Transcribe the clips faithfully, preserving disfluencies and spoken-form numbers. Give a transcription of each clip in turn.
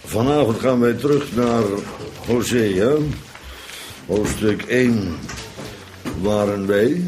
Vanavond gaan wij terug naar Hosea. Hoofdstuk één waren wij.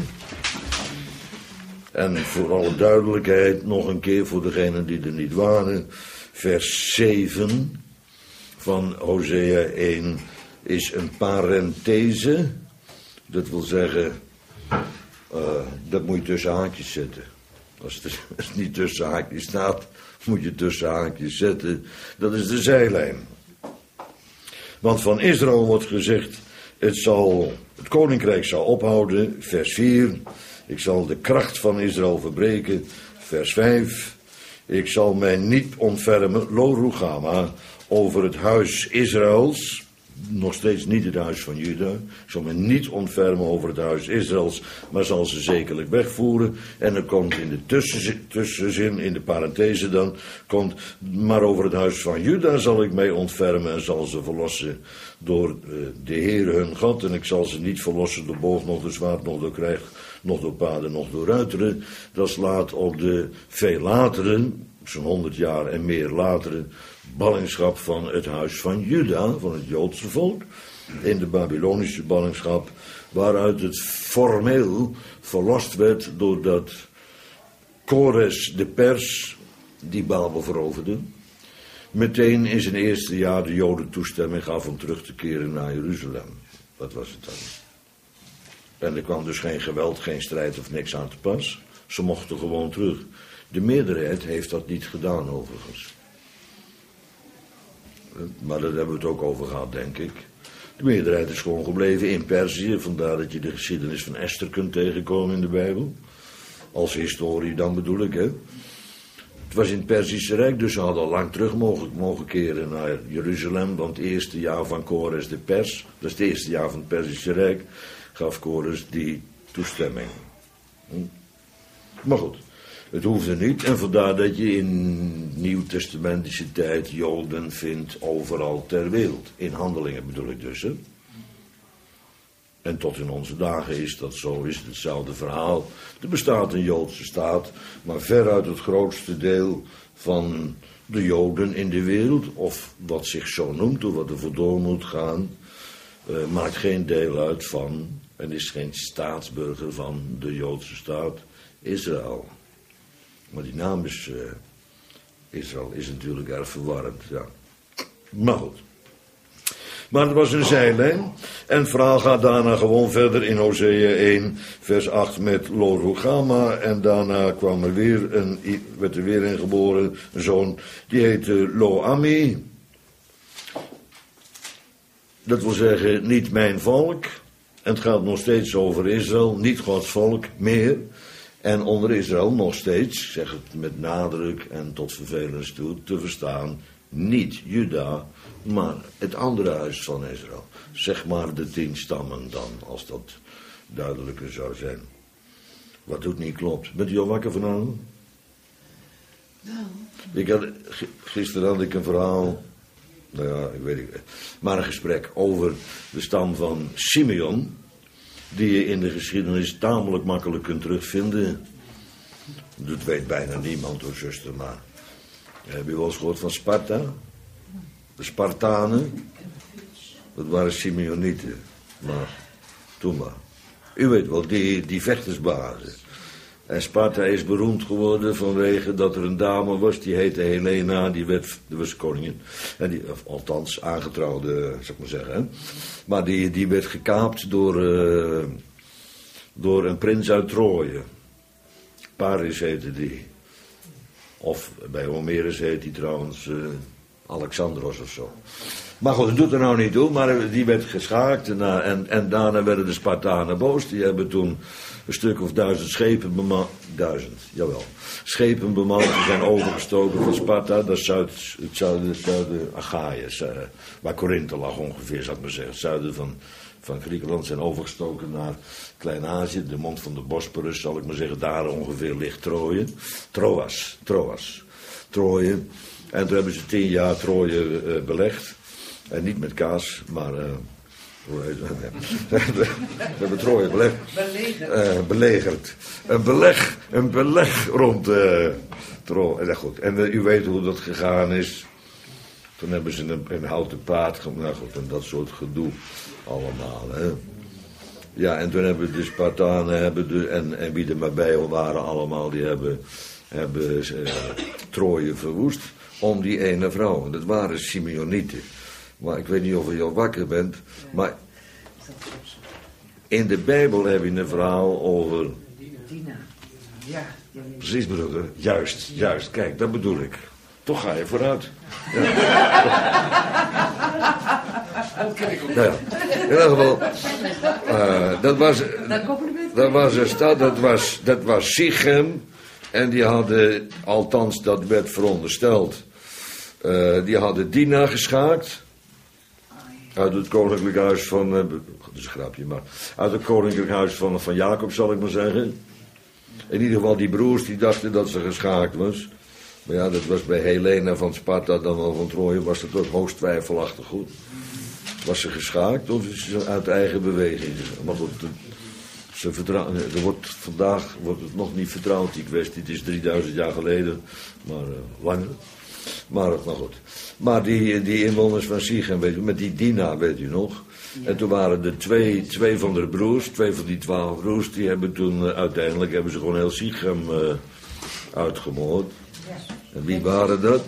En voor alle duidelijkheid, nog een keer voor degenen die er niet waren. Vers zeven van Hosea één is een parenthese. Dat wil zeggen, uh, dat moet je tussen haakjes zetten. Als het, als het niet tussen haakjes staat, moet je tussen haakjes zetten. Dat is de zijlijn. Want van Israël wordt gezegd, het, zal, het koninkrijk zal ophouden, vers vier. Ik zal de kracht van Israël verbreken, vers vijf. Ik zal mij niet ontfermen, lo Rugama, over het huis Israëls. Nog steeds niet het huis van Juda. Ik zal me niet ontfermen over het huis Israëls, maar zal ze zekerlijk wegvoeren. En er komt in de tussenzin, tussenzin, in de parenthese dan, komt, maar over het huis van Juda zal ik mij ontfermen en zal ze verlossen door de Heer hun God. En ik zal ze niet verlossen door boog, nog door zwaard, nog door krijg, nog door paarden, nog door ruiteren. Dat slaat op de veel latere, zo'n honderd jaar en meer latere, ballingschap van het huis van Juda, van het Joodse volk, in de Babylonische ballingschap, waaruit het formeel verlost werd doordat Kores de Pers, die Babel veroverde, meteen in zijn eerste jaar de Joden toestemming gaf om terug te keren naar Jeruzalem. Wat was het dan? En er kwam dus geen geweld, geen strijd of niks aan te pas. Ze mochten gewoon terug. De meerderheid heeft dat niet gedaan overigens. Maar daar hebben we het ook over gehad, denk ik. De meerderheid is gewoon gebleven in Perzië. Vandaar dat je de geschiedenis van Esther kunt tegenkomen in de Bijbel. Als historie dan bedoel ik, hè. Het was in het Perzische Rijk, dus ze hadden al lang terug mogen, mogen keren naar Jeruzalem. Want het eerste jaar van Kores de Pers, dat is het eerste jaar van het Perzische Rijk, gaf Kores die toestemming. Hm? Maar goed. Het hoefde niet en vandaar dat je in nieuwtestamentische tijd Joden vindt overal ter wereld. In Handelingen bedoel ik dus, hè. En tot in onze dagen is dat zo, is het hetzelfde verhaal. Er bestaat een Joodse staat, maar veruit het grootste deel van de Joden in de wereld, of wat zich zo noemt, of wat er voor door moet gaan, uh, maakt geen deel uit van, en is geen staatsburger van de Joodse staat Israël. Maar die naam is, uh, Israël is natuurlijk erg verwarrend, ja. Maar goed. Maar het was een zijlijn. En het verhaal gaat daarna gewoon verder in Hosea één, vers acht met Lo Rugama. En daarna kwam er weer een, werd er weer een geboren, een zoon, die heette Lo Ami. Dat wil zeggen, niet mijn volk. En het gaat nog steeds over Israël, niet Gods volk meer. En onder Israël nog steeds, zeg het met nadruk en tot vervelens toe, te verstaan, niet Juda, maar het andere huis van Israël. Zeg maar de tien stammen dan, als dat duidelijker zou zijn. Wat ook niet klopt. Bent u al wakker vanavond? Nou. Ik had, gisteren had ik een verhaal, nou ja, ik weet niet, maar een gesprek over de stam van Simeon, die je in de geschiedenis tamelijk makkelijk kunt terugvinden. Dat weet bijna niemand, hoor, zuster, maar heb je wel eens gehoord van Sparta? De Spartanen? Dat waren Simeonieten. Maar, toen maar. U weet wel, die, die vechtersbazen. En Sparta is beroemd geworden vanwege dat er een dame was, die heette Helena, die werd, die was koningin. En die, althans, aangetrouwde, zou ik maar zeggen. Hè? Maar die, die werd gekaapt door, uh, door een prins uit Troje. Paris heette die. Of bij Homerus heet die trouwens uh, Alexandros of zo. Maar goed, dat doet er nou niet toe, maar die werd geschaakt. En, en, en daarna werden de Spartanen boos. Die hebben toen een stuk of duizend schepen bemand. Duizend, jawel. Schepen bemand, die zijn overgestoken van Sparta. Dat is zuid, het zuiden, het zuiden Achaïe, uh, waar Korinthe lag ongeveer, zou ik maar zeggen. Het zuiden van, van Griekenland zijn overgestoken naar Klein-Azië. De mond van de Bosporus, zal ik maar zeggen. Daar ongeveer ligt Troje. Troas, Troas. Troje. En toen hebben ze tien jaar Troje uh, belegd. En niet met kaas, maar... Uh, hoe heet het? Ze hebben Troje belegd. Belegerd. Uh, belegerd. Een beleg, een beleg rond uh, Troje. En, goed. en uh, u weet hoe dat gegaan is. Toen hebben ze een, een houten paard gemaakt en dat soort gedoe allemaal. Hè. Ja, en toen hebben de Spartanen hebben de, en, en wie er maar bij waren allemaal, die hebben, hebben uh, Troje verwoest om die ene vrouw. En dat waren Simeonieten. Maar ik weet niet of je al wakker bent, maar in de Bijbel heb je een verhaal over... Dina. Ja. Precies, broeder. Juist, juist. Kijk, dat bedoel ik. Toch ga je vooruit. Ja. Nou ja, in ieder geval, uh, dat was, dat was een stad, dat was, dat was Sichem. En die hadden, althans dat werd verondersteld, uh, die hadden Dina geschaakt. Uit het koninklijk huis van, uh, dat is een grapje, maar uit het koninklijk huis van, van Jacob, zal ik maar zeggen. In ieder geval die broers die dachten dat ze geschaakt was. Maar ja, dat was bij Helena van Sparta, dan wel van Troje, was dat ook hoogst twijfelachtig goed. Was ze geschaakt of is ze uit eigen beweging? Maar goed, ze vertrouw, er wordt, vandaag wordt het nog niet vertrouwd, die kwestie. Het is drieduizend jaar geleden, maar uh, langer. Maar, maar goed. Maar die, die inwoners van Sichem, weet u, met die Dina, weet u nog. Ja. En toen waren er twee, twee van de broers, twee van die twaalf broers, die hebben toen uh, uiteindelijk hebben ze gewoon heel Sichem uh, uitgemoord. En wie waren dat?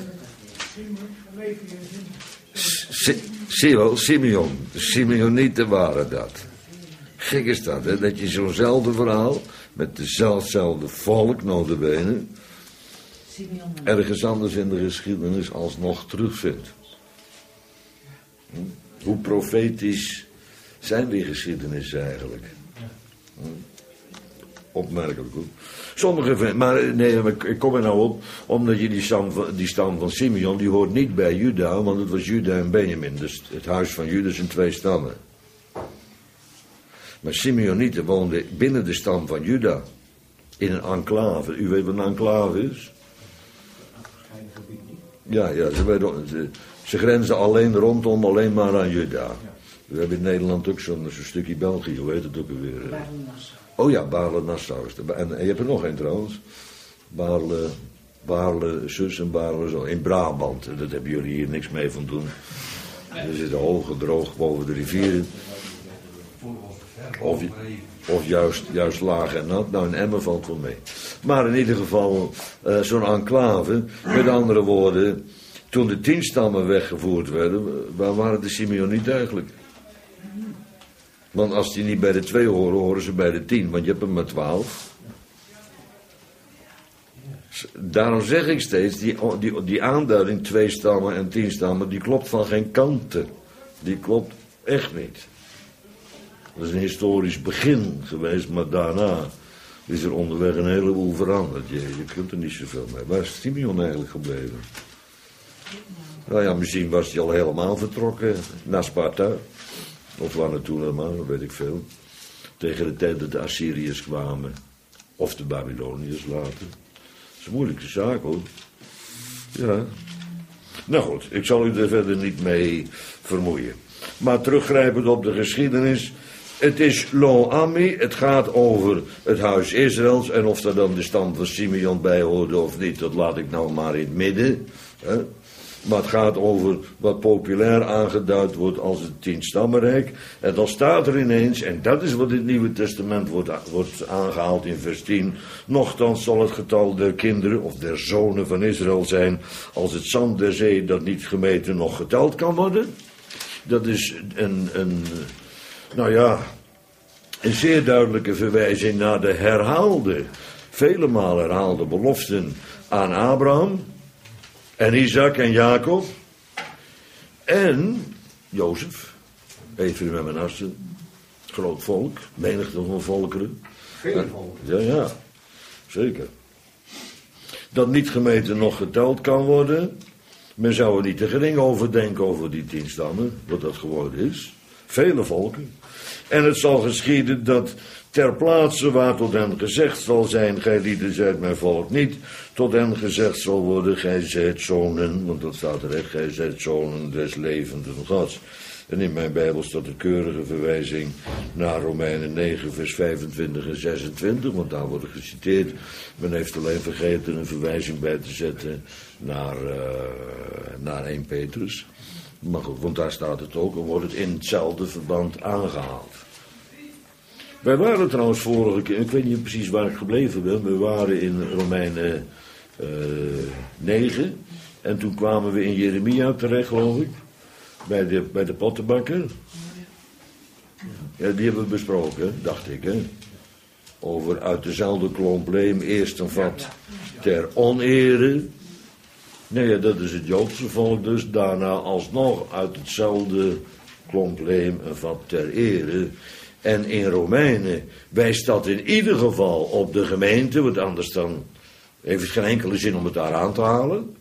Zie je wel, Simeon. De Simeonieten waren dat. Gek is dat, hè? Dat je zo'nzelfde verhaal, met dezelfde volk, notabene, ergens anders in de geschiedenis alsnog terugvindt. Hm? Hoe profetisch zijn die geschiedenissen eigenlijk? Hm? Opmerkelijk goed. Sommige, maar nee, ik kom er nou op, omdat je die stam, die stam van Simeon, die hoort niet bij Juda, want het was Juda en Benjamin, dus het huis van Juda zijn twee stammen. Maar Simeonieten woonden binnen de stam van Juda, in een enclave. U weet wat een enclave is? Ja, ja, ze, werden, ze, ze grenzen alleen rondom, alleen maar aan Juda. We hebben in Nederland ook zo'n zo stukje België, hoe heet het ook alweer? Oh ja, Baarle-Nassau. En, en je hebt er nog één trouwens. Baarle, Baarle, zus en Baarle zo. In Brabant. Dat hebben jullie hier niks mee van doen. Er zit een hoge droog boven de rivieren. Of, of juist, juist laag en nat. Nou, in Emmen valt wel mee. Maar in ieder geval, uh, zo'n enclave. Met andere woorden, toen de tien stammen weggevoerd werden, waar waren de Simeonieten eigenlijk? Want als die niet bij de twee horen, horen ze bij de tien. Want je hebt er maar twaalf. Daarom zeg ik steeds, die, die, die aanduiding twee stammen en tien stammen, die klopt van geen kanten. Die klopt echt niet. Dat is een historisch begin geweest, maar daarna is er onderweg een heleboel veranderd. Je, je kunt er niet zoveel mee. Waar is Simeon eigenlijk gebleven? Nou ja, misschien was hij al helemaal vertrokken naar Sparta. Of waar naartoe helemaal, dat weet ik veel. Tegen de tijd dat de Assyriërs kwamen. Of de Babyloniërs later. Dat is een moeilijke zaak hoor. Ja. Nou goed, ik zal u er verder niet mee vermoeien. Maar teruggrijpend op de geschiedenis. Het is Lo Ami, het gaat over het huis Israëls. En of daar dan de stam van Simeon bij hoorde of niet, dat laat ik nou maar in het midden. Hè. Maar het gaat over wat populair aangeduid wordt als het tienstammenrijk. En dan staat er ineens, en dat is wat in het Nieuwe Testament wordt, wordt aangehaald in vers tien. Nochtans zal het getal der kinderen of der zonen van Israël zijn als het zand der zee dat niet gemeten nog geteld kan worden. Dat is een, een nou ja, een zeer duidelijke verwijzing naar de herhaalde, vele malen herhaalde beloften aan Abraham. En Isaac en Jacob. En Jozef. Ephraim en Manasse. Groot volk. Menigte van volkeren. Vele volkeren. Ja, ja. Zeker. Dat niet gemeten nog geteld kan worden. Men zou er niet te gering over denken over die tien stammen. Wat dat geworden is. Vele volken. En het zal geschieden dat ter plaatse waar tot hen gezegd zal zijn, gij lieden zijt mijn volk niet, tot hen gezegd zal worden, gij zijt zonen, want dat staat er echt, gij zijt zonen des levenden Gods. En in mijn Bijbel staat de keurige verwijzing naar Romeinen negen, vers vijfentwintig en zesentwintig, want daar wordt geciteerd. Men heeft alleen vergeten een verwijzing bij te zetten naar, uh, naar eerste Petrus. Maar goed, want daar staat het ook, en wordt het in hetzelfde verband aangehaald. Wij waren trouwens vorige keer, ik weet niet precies waar ik gebleven ben, we waren in Romeinen uh, negen, en toen kwamen we in Jeremia terecht, geloof ik. Bij de, bij de pottenbakker. Ja, die hebben we besproken, dacht ik, hè. Over uit dezelfde klomp leem eerst een vat ter onere. Nee, ja, dat is het Joodse volk dus. Daarna alsnog uit hetzelfde klomp leem een vat ter ere. En in Romeinen wijst dat in ieder geval op de gemeente, want anders dan heeft het geen enkele zin om het daar aan te halen.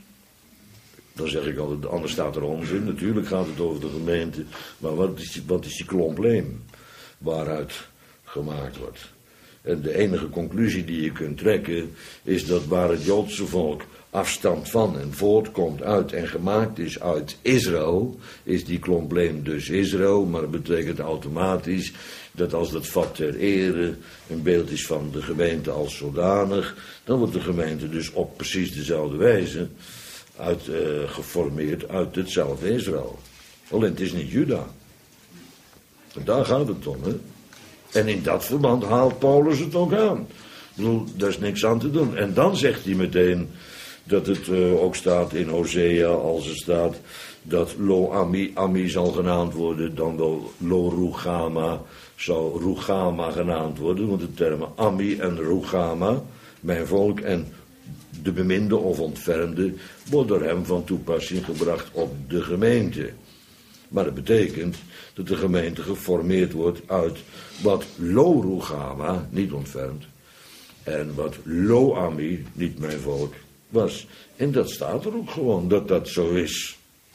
Dan zeg ik altijd, anders staat er onzin. Natuurlijk gaat het over de gemeente. Maar wat is die, wat is die klomp leem waaruit gemaakt wordt? En de enige conclusie die je kunt trekken is dat waar het Joodse volk afstamt van en voortkomt uit en gemaakt is uit Israël, is die klomp leem dus Israël. Maar dat betekent automatisch dat als dat vat ter ere een beeld is van de gemeente als zodanig, dan wordt de gemeente dus op precies dezelfde wijze Uit, uh, geformeerd uit hetzelfde Israël. Alleen het is niet Juda. En daar gaat het om, hè. En in dat verband haalt Paulus het ook aan. Ik bedoel, daar is niks aan te doen. En dan zegt hij meteen dat het uh, ook staat in Hosea, als er staat dat Lo Ami, Ami zal genaamd worden, dan wel Lo Rugama zou Rugama genaamd worden. Want de termen Ami en Rugama, mijn volk en de beminde of ontfermde, wordt door hem van toepassing gebracht op de gemeente. Maar dat betekent dat de gemeente geformeerd wordt uit wat Lo Rugama, niet ontfermd, en wat Lo Ami, niet mijn volk, was. En dat staat er ook gewoon, dat dat zo is.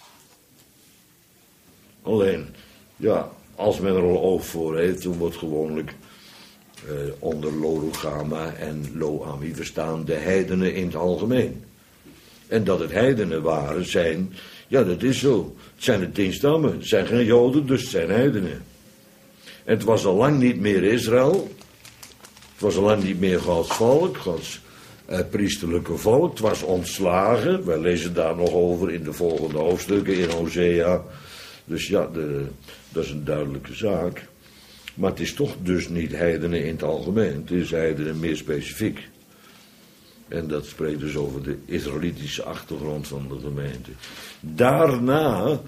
Alleen, ja, als men er al oog voor heeft, dan wordt gewoonlijk Uh, onder Lo Rugama en Lo Ami verstaan de heidenen in het algemeen. En dat het heidenen waren, zijn, ja dat is zo. Het zijn de tien stammen, het zijn geen Joden, dus het zijn heidenen. En het was al lang niet meer Israël. Het was al lang niet meer Gods volk, Gods uh, priesterlijke volk. Het was ontslagen, wij lezen daar nog over in de volgende hoofdstukken in Hosea. Dus ja, de, dat is een duidelijke zaak. Maar het is toch dus niet heidenen in het algemeen. Het is heidenen meer specifiek. En dat spreekt dus over de Israëlitische achtergrond van de gemeente. Daarna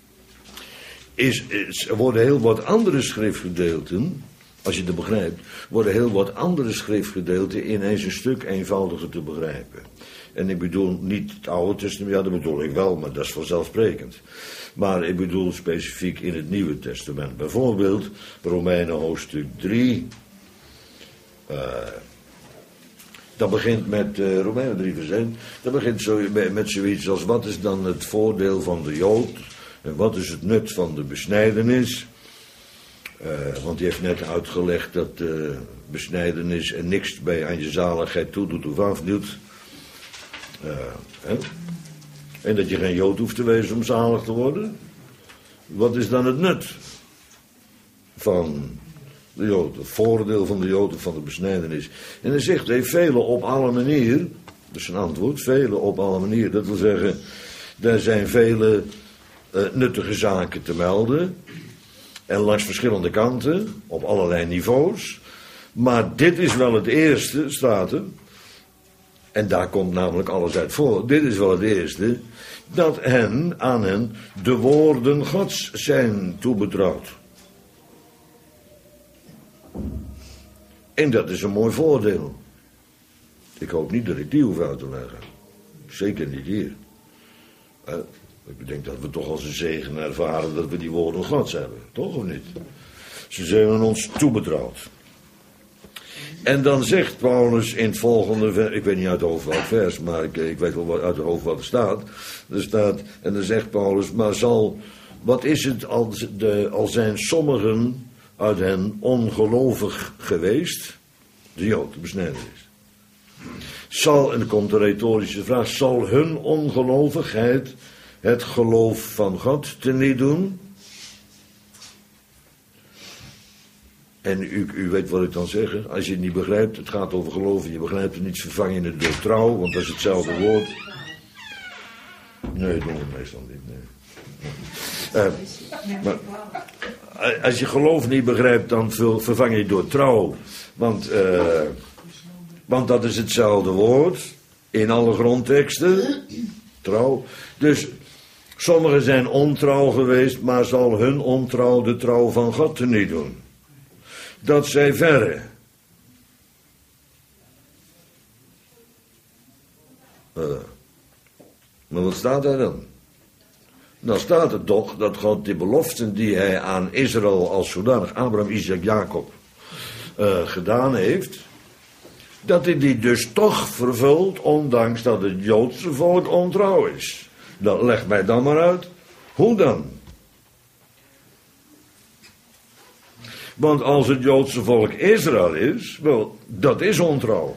is, is, worden heel wat andere schriftgedeelten, als je dat begrijpt, worden heel wat andere schriftgedeelten ineens een stuk eenvoudiger te begrijpen. En ik bedoel niet het Oude Testament, ja dat bedoel ik wel, maar dat is vanzelfsprekend. Maar ik bedoel specifiek in het Nieuwe Testament. Bijvoorbeeld Romeinen hoofdstuk drie. Uh, dat begint met uh, Romeinen drie vers één. Dat begint zo, met zoiets als wat is dan het voordeel van de Jood? En wat is het nut van de besnijdenis? Uh, want die heeft net uitgelegd dat uh, besnijdenis en niks bij aan je zaligheid toedoet of afdoet. Uh, hè? En dat je geen Jood hoeft te wezen om zalig te worden. Wat is dan het nut van de Jood? Het voordeel van de Jood of van de besnijdenis. En hij zegt, hey, velen op alle manieren. Dat is een antwoord, velen op alle manieren. Dat wil zeggen, er zijn vele uh, nuttige zaken te melden. En langs verschillende kanten, op allerlei niveaus. Maar dit is wel het eerste, staat er. En daar komt namelijk alles uit voor. Dit is wel het eerste. Dat hen, aan hen, de woorden Gods zijn toebetrouwd. En dat is een mooi voordeel. Ik hoop niet dat ik die hoef uit te leggen. Zeker niet hier. Eh, ik denk dat we toch als een zegen ervaren dat we die woorden Gods hebben. Toch of niet? Ze zijn aan ons toebetrouwd. En dan zegt Paulus in het volgende vers, ik weet niet uit het hoofd welk vers, maar ik, ik weet wel wat, uit het hoofd wat er staat. Er staat, en dan zegt Paulus, maar zal, wat is het als, de, als zijn sommigen uit hen ongelovig geweest, de Jood, de besneden is. Zal, en dan komt de retorische vraag, zal hun ongelovigheid het geloof van God teniet doen? En u, u weet wat ik dan zeg, als je het niet begrijpt, het gaat over geloven, je begrijpt het niet, vervang je het door trouw, want dat is hetzelfde woord. Nee, dat doen we meestal niet, nee. Uh, maar als je geloof niet begrijpt, dan vervang je het door trouw. Want, uh, want dat is hetzelfde woord in alle grondteksten. Trouw. Dus sommigen zijn ontrouw geweest, maar zal hun ontrouw de trouw van God teniet doen. Dat zij verre. Uh, maar wat staat daar dan? Dan staat het toch dat God de beloften die hij aan Israël als zodanig, Abraham, Isaac, Jacob, uh, gedaan heeft, dat hij die dus toch vervult, ondanks dat het Joodse volk ontrouw is. Dat leg mij dan maar uit. Hoe dan? Want als het Joodse volk Israël is, wel, dat is ontrouw.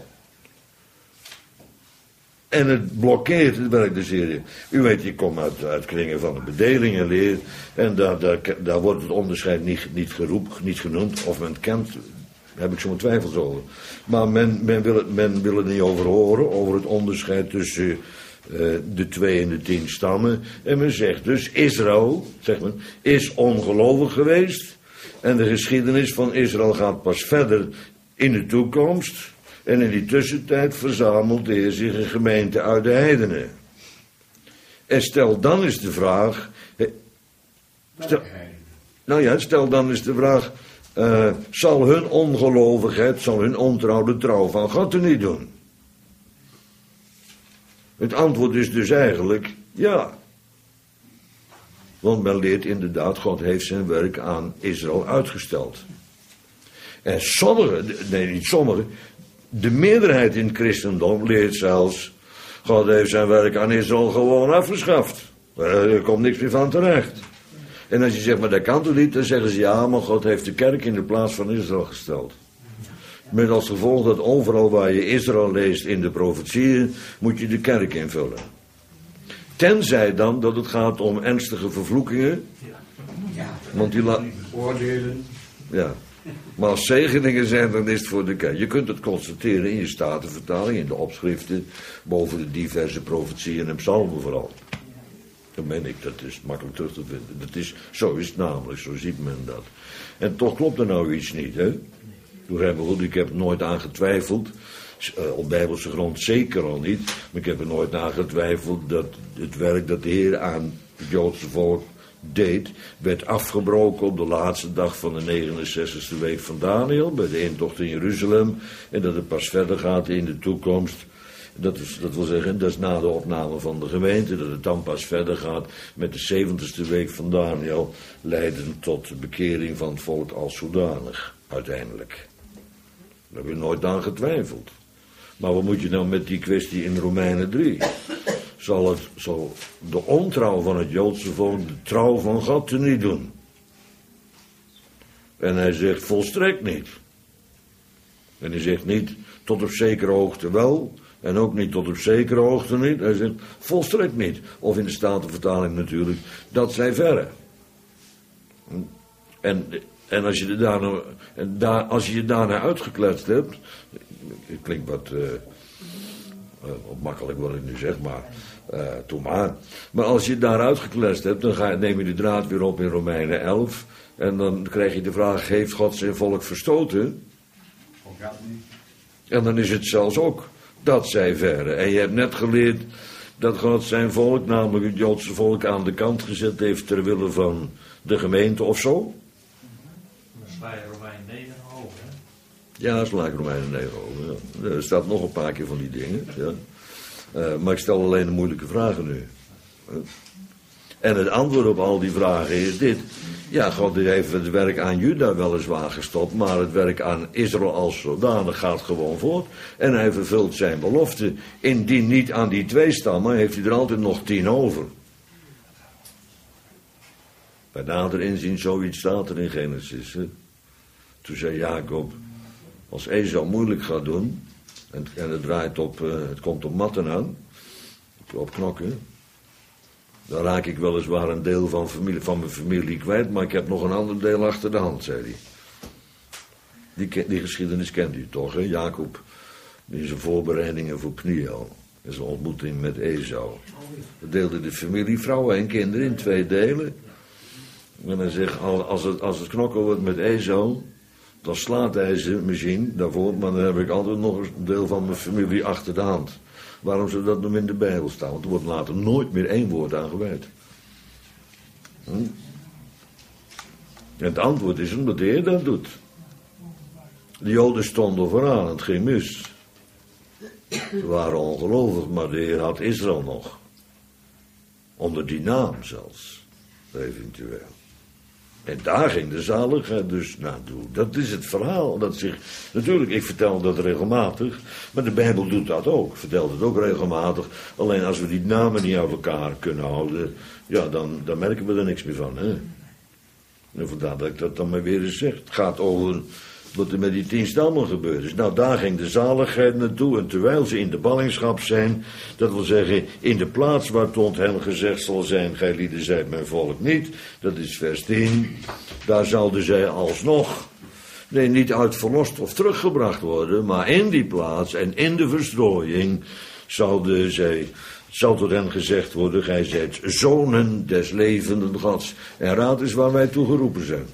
En het blokkeert het werk des Heren. U weet, je komt uit, uit kringen van de bedelingenleer. En daar, daar, daar wordt het onderscheid niet, niet, geroep, niet genoemd. Of men kent, daar heb ik zo'n twijfels over. Maar men, men, wil het, men wil het niet over horen. Over het onderscheid tussen uh, de twee en de tien stammen. En men zegt dus, Israël, zegt men, is ongelovig geweest. En de geschiedenis van Israël gaat pas verder in de toekomst. En in die tussentijd verzamelt de Heer zich een gemeente uit de heidenen. En stel dan eens de vraag. Stel, nou ja, stel dan eens de vraag. Uh, zal hun ongelovigheid, zal hun ontrouw de trouw van God er niet doen? Het antwoord is dus eigenlijk ja. Want men leert inderdaad, God heeft zijn werk aan Israël uitgesteld. En sommigen, nee niet sommigen, de meerderheid in het christendom leert zelfs, God heeft zijn werk aan Israël gewoon afgeschaft. Er komt niks meer van terecht. En als je zegt, maar dat kan toch niet, dan zeggen ze ja, maar God heeft de kerk in de plaats van Israël gesteld. Met als gevolg dat overal waar je Israël leest in de profetieën, moet je de kerk invullen. Tenzij dan dat het gaat om ernstige vervloekingen. Want die la- oordelen. Ja. Maar als zegeningen zijn, dan is het voor de kerk. Je kunt het constateren in je statenvertaling, in de opschriften, boven de diverse profetieën en psalmen vooral. Dan meen ik, dat is makkelijk terug te vinden. Dat is, zo is het namelijk, zo ziet men dat. En toch klopt er nou iets niet, hè? Begrijp me goed, ik heb er nooit aan getwijfeld. Uh, op bijbelse grond zeker al niet. Maar ik heb er nooit aan getwijfeld dat het werk dat de Heer aan het Joodse volk deed, werd afgebroken op de laatste dag van de negenenzestigste week van Daniel, bij de intocht in Jeruzalem, en dat het pas verder gaat in de toekomst. Dat, is, dat wil zeggen, dat is na de opname van de gemeente, dat het dan pas verder gaat met de zeventigste week van Daniel, leidend tot de bekering van het volk als zodanig, uiteindelijk. Daar heb je nooit aan getwijfeld. Maar wat moet je nou met die kwestie in Romeinen drie? Zal, het, zal de ontrouw van het Joodse volk de trouw van God teniet doen? En hij zegt volstrekt niet. En hij zegt niet tot op zekere hoogte wel, en ook niet tot op zekere hoogte niet. Hij zegt volstrekt niet. Of in de Statenvertaling natuurlijk, dat zij verre. En, en, als, je er daarna, en daar, als je je daarna uitgekletst hebt, het klinkt wat uh, uh, makkelijk wat ik nu zeg, maar uh, doe maar. Maar als je het daar uitgekletst hebt, dan ga je, neem je de draad weer op in Romeinen elf. En dan krijg je de vraag, heeft God zijn volk verstoten? Ook dat niet. En dan is het zelfs ook dat zij verre. En je hebt net geleerd dat God zijn volk, namelijk het Joodse volk, aan de kant gezet heeft ter wille van de gemeente of zo. Dan sla je Romein negen over, hè? Ja, sla ik Romeinen negen over. Ja. Er staat nog een paar keer van die dingen. Ja. Uh, maar ik stel alleen de moeilijke vragen nu. Uh. En het antwoord op al die vragen is dit. Ja, God heeft het werk aan Juda weliswaar gestopt, maar het werk aan Israël als zodanig gaat gewoon voort. En hij vervult zijn belofte. Indien niet aan die twee stammen, heeft hij er altijd nog tien over. Bij nader inzien, zoiets staat er in Genesis. Hè? Toen zei Jacob, als Esau moeilijk gaat doen, en, en het draait op, uh, het komt op matten aan, op, op knokken, dan raak ik weliswaar een deel van, familie, van mijn familie kwijt, maar ik heb nog een ander deel achter de hand, zei hij. Die, die geschiedenis kent u toch, hè? Jacob in zijn voorbereidingen voor Pniel, in zijn ontmoeting met Esau. Hij deelde de familie, vrouwen en kinderen in twee delen. En hij zegt, als het, als het knokken wordt met Esau, dan slaat hij ze misschien daarvoor, maar dan heb ik altijd nog een deel van mijn familie achter de hand. Waarom zou dat nog in de Bijbel staan? Want er wordt later nooit meer één woord aan gewijd. Hm? En het antwoord is omdat de Heer dat doet. De Joden stonden vooraan, het ging mis. Ze waren ongelovig, maar de Heer had Israël nog. Onder die naam zelfs, eventueel. En daar ging de zaligheid dus naartoe. Dat is het verhaal. Dat zich, natuurlijk, ik vertel dat regelmatig, maar de Bijbel doet dat ook. Vertelt het ook regelmatig. Alleen als we die namen niet uit elkaar kunnen houden, ja, dan, dan merken we er niks meer van. Hè? En vandaar dat ik dat dan maar weer eens zeg. Het gaat over wat er met die tien stammen gebeurd is. Nou, daar ging de zaligheid naartoe. En terwijl ze in de ballingschap zijn, dat wil zeggen, in de plaats waar tot hen gezegd zal zijn, gij lieden zijt mijn volk niet. Dat is vers tien. Daar zouden zij alsnog, nee, niet uit verlost of teruggebracht worden, maar in die plaats en in de verstrooiing zouden zij, zou tot hen gezegd worden, gij zijt zonen des levenden Gods. En raad eens waar wij toe geroepen zijn.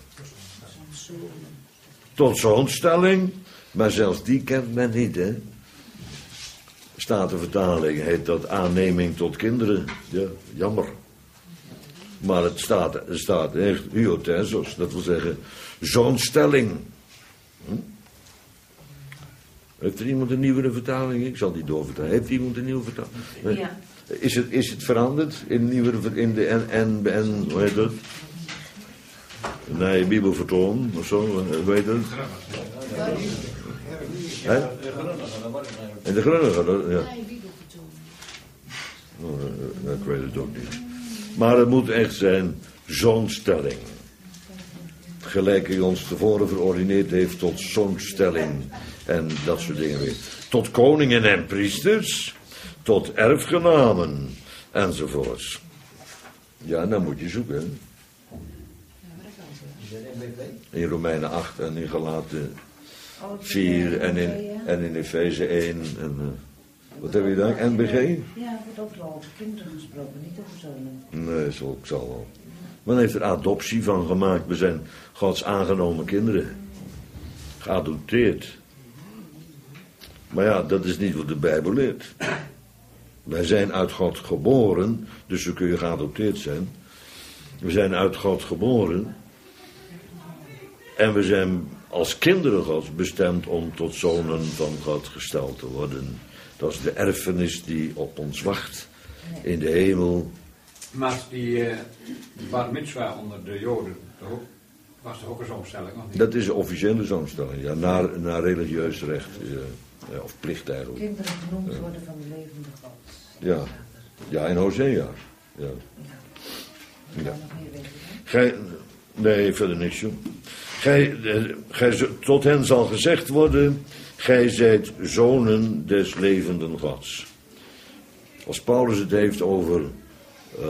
Tot zoonstelling, maar zelfs die kent men niet, hè. Statenvertaling heet dat aanneming tot kinderen. Ja, jammer. Maar het staat, het staat echt hyotesos, dat wil zeggen zoonstelling. Hm? Heeft er iemand een nieuwere vertaling? Ik zal die doorvertalen. Heeft iemand een nieuwe vertaling? Nee. Ja. Is het, is het veranderd in de nieuwere, in de en, en, en hoe heet dat? Nee, Bibelvertoon of zo, weet je het? Hè? En de Grunnige, ja. Oh, ik weet het ook niet. Maar het moet echt zijn zoonstelling. Gelijk hij ons tevoren verordineerd heeft tot zoonstelling en dat soort dingen weer. Tot koningen en priesters, tot erfgenamen enzovoorts. Ja, dan moet je zoeken, hè. In Romeinen acht en in Galaten vier en in, en in Efeze één. En, uh, wat heb je daar? N B G? Ja, wordt ook over kinderen gesproken, niet over zonen. Nee, zo, ik zal wel. Men heeft er adoptie van gemaakt. We zijn Gods aangenomen kinderen. Geadopteerd. Maar ja, dat is niet wat de Bijbel leert. Wij zijn uit God geboren, dus zo kun je geadopteerd zijn. We zijn uit God geboren. En we zijn als kinderen Gods bestemd om tot zonen van God gesteld te worden. Dat is de erfenis die op ons wacht in de hemel. Maar die uh, bar mitzwa onder de Joden, toch, was toch ook een zoonstelling, of niet? Dat is een officiële zoonstelling, ja, naar, naar religieus recht, ja, of plicht eigenlijk. Kinderen genoemd worden van de levende God. Ja, ja, in Hosea. Ja. Ja. Gij, nee, verder niks, joh. Gij, gij, tot hen zal gezegd worden, gij zijt zonen des levenden Gods. Als Paulus het heeft over, uh,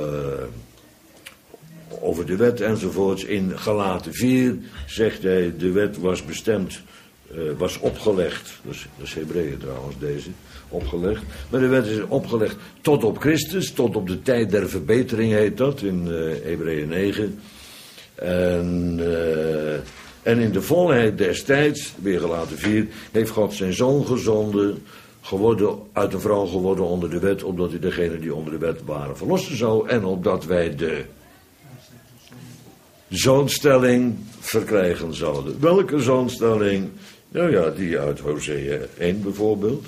over de wet enzovoorts, in Galaten vier zegt hij, de wet was bestemd, uh, was opgelegd, dat is, dat is Hebreeën trouwens deze, opgelegd, maar de wet is opgelegd tot op Christus, tot op de tijd der verbetering heet dat, in uh, Hebreeën negen. En, uh, en in de volheid des tijds, weer Galaten vier, heeft God zijn zoon gezonden, geworden, uit een vrouw geworden onder de wet, opdat hij degenen die onder de wet waren verlossen zou, en opdat wij de zoonstelling verkrijgen zouden. Welke zoonstelling? Nou ja, die uit Hosea één bijvoorbeeld.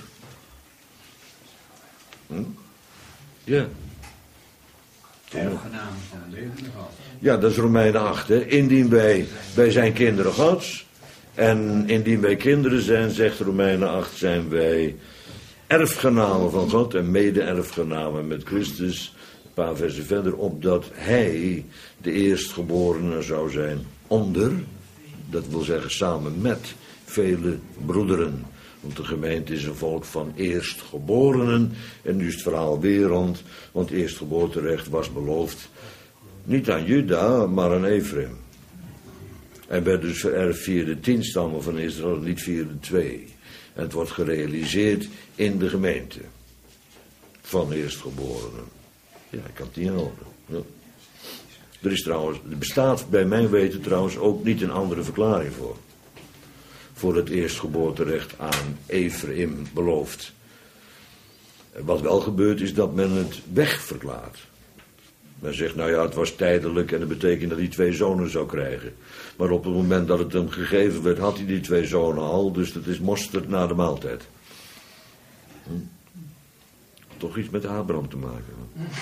Hm? Ja. Erfgenamen van de levende God. Ja, dat is Romeinen acht. Hè. Indien wij, wij zijn kinderen Gods. En indien wij kinderen zijn, zegt Romeinen acht, zijn wij erfgenamen van God en mede-erfgenamen met Christus. Een paar versen verder, opdat hij de eerstgeborene zou zijn onder Dat wil zeggen samen met vele broederen. Want de gemeente is een volk van eerstgeborenen. En nu is het verhaal weer rond. Want eerstgeboorterecht was beloofd. Niet aan Juda, maar aan Ephraim. En werd dus vererfd via de tien stammen van Israël, niet via de twee. En het wordt gerealiseerd in de gemeente. Van eerstgeborenen. Ja, ik kan het niet helpen. Ja. Er is trouwens, er bestaat bij mijn weten trouwens ook niet een andere verklaring voor. Voor het eerstgeboorterecht aan Ephraim beloofd. Wat wel gebeurt is dat men het wegverklaart. Men zegt, nou ja, het was tijdelijk en dat betekent dat hij twee zonen zou krijgen. Maar op het moment dat het hem gegeven werd, had hij die twee zonen al. Dus dat is mosterd na de maaltijd. Hm? Toch iets met Abraham te maken.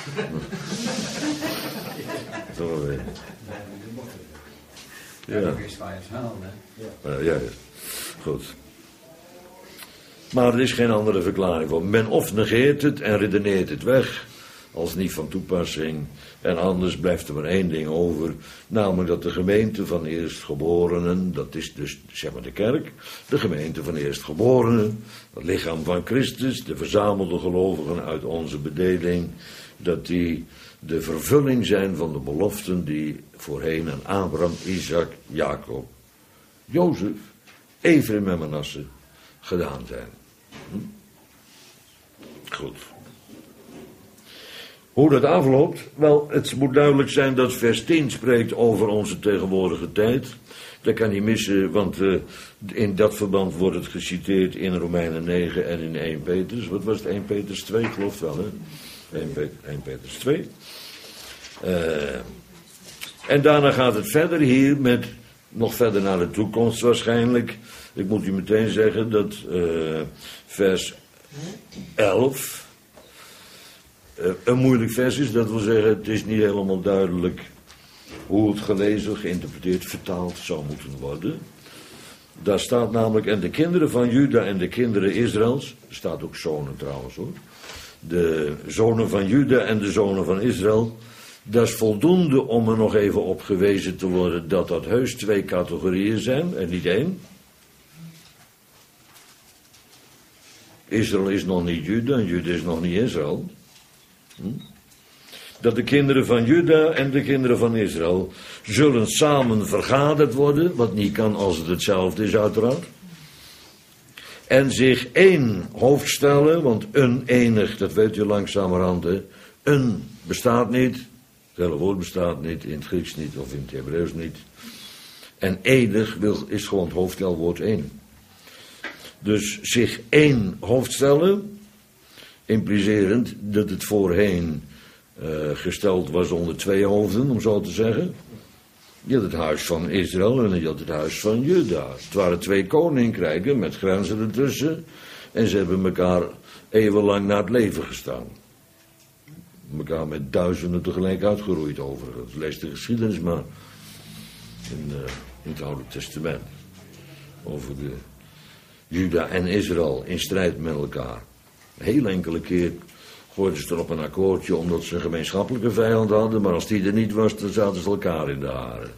Toch wel weer. Ja, dat is waar je het haalt, hè. Uh, ja, ja, goed. Maar er is geen andere verklaring voor. Men of negeert het en redeneert het weg, als niet van toepassing. En anders blijft er maar één ding over. Namelijk dat de gemeente van eerstgeborenen, dat is dus zeg maar de kerk. De gemeente van eerstgeborenen, het lichaam van Christus, de verzamelde gelovigen uit onze bedeling. Dat die de vervulling zijn van de beloften die voorheen aan Abraham, Isaac, Jacob, Jozef, Ephraim en Manasse gedaan zijn. Hm? Goed. Hoe dat afloopt? Wel, het moet duidelijk zijn dat vers tien spreekt over onze tegenwoordige tijd. Dat kan niet missen, want uh, in dat verband wordt het geciteerd in Romeinen negen en in eerste Petrus. Wat was het? eerste Petrus twee, geloof wel, hè? eerste Petrus twee. Uh, en daarna gaat het verder hier met, nog verder naar de toekomst waarschijnlijk. Ik moet u meteen zeggen dat uh, vers elf uh, een moeilijk vers is. Dat wil zeggen, het is niet helemaal duidelijk hoe het gelezen, geïnterpreteerd, vertaald zou moeten worden. Daar staat namelijk, en de kinderen van Juda en de kinderen Israëls, er staat ook zonen trouwens hoor. De zonen van Juda en de zonen van Israël. Dat is voldoende om er nog even op gewezen te worden dat dat heus twee categorieën zijn en niet één. Israël is nog niet Juda en Juda is nog niet Israël. Hm? Dat de kinderen van Juda en de kinderen van Israël zullen samen vergaderd worden, wat niet kan als het hetzelfde is uiteraard. En zich één hoofd stellen, want een enig, dat weet u langzamerhand, hè. Een bestaat niet, het hele woord bestaat niet, in het Grieks niet of in het Hebreeuws niet. En enig wil, is gewoon het hoofdstelwoord één. Dus zich één hoofd stellen, implicerend dat het voorheen uh, gesteld was onder twee hoofden, om zo te zeggen. Je had het huis van Israël en je had het huis van Juda. Het waren twee koninkrijken met grenzen ertussen. En ze hebben elkaar eeuwenlang naar het leven gestaan. Elkaar met duizenden tegelijk uitgeroeid overigens. Lees de geschiedenis maar in, uh, in het Oude Testament. Over de Juda en Israël in strijd met elkaar. Een heel enkele keer gooiden ze er op een akkoordje omdat ze een gemeenschappelijke vijand hadden. Maar als die er niet was, dan zaten ze elkaar in de haren.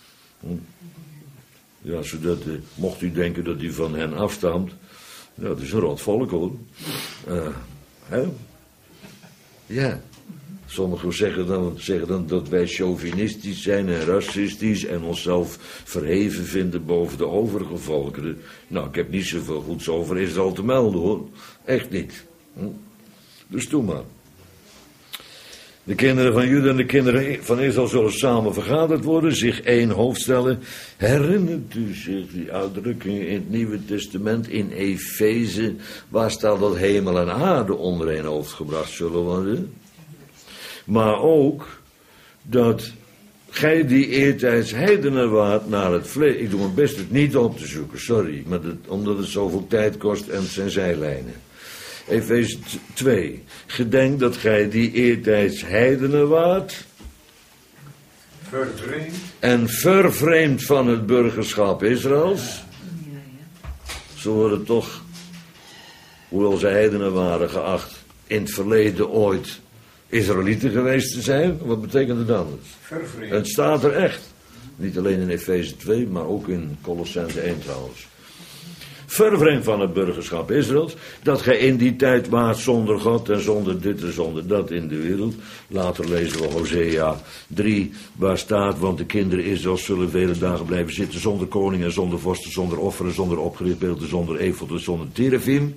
Ja, zodat, uh, mocht u denken dat u van hen afstamt. Ja, dat is een rot volk hoor. Uh, hè? Ja. Sommigen zeggen dan, zeggen dan dat wij chauvinistisch zijn en racistisch en onszelf verheven vinden boven de overige volkeren. Nou, ik heb niet zoveel goeds over Israël te melden hoor. Echt niet. Hm? Dus doe maar. De kinderen van Juda en de kinderen van Israël zullen samen vergaderd worden, zich één hoofd stellen. Herinnert u zich die uitdrukking in het Nieuwe Testament in Efeze, waar staat dat hemel en aarde onder één hoofd gebracht zullen worden? Maar ook dat gij die eertijds heidenen waart naar het vlees. Ik doe mijn best het niet op te zoeken, sorry, maar dat, omdat het zoveel tijd kost en het zijn zijlijnen. Efeze twee. Gedenk dat gij die eertijds heidenen waart. Vervreemd. En vervreemd van het burgerschap Israëls. Zo worden toch, hoewel ze heidenen waren geacht, in het verleden ooit Israëlieten geweest te zijn. Wat betekent het anders? Vervreemd. Het staat er echt. Niet alleen in Efeze twee, maar ook in Colossenzen één trouwens. Vervreemd van het burgerschap Israëls, dat gij in die tijd waart zonder God en zonder dit en zonder dat in de wereld. Later lezen we Hosea drie, waar staat, want de kinderen Israëls zullen vele dagen blijven zitten zonder koning en zonder vorsten, zonder offeren, zonder opgericht beelden, zonder efod en zonder terafim.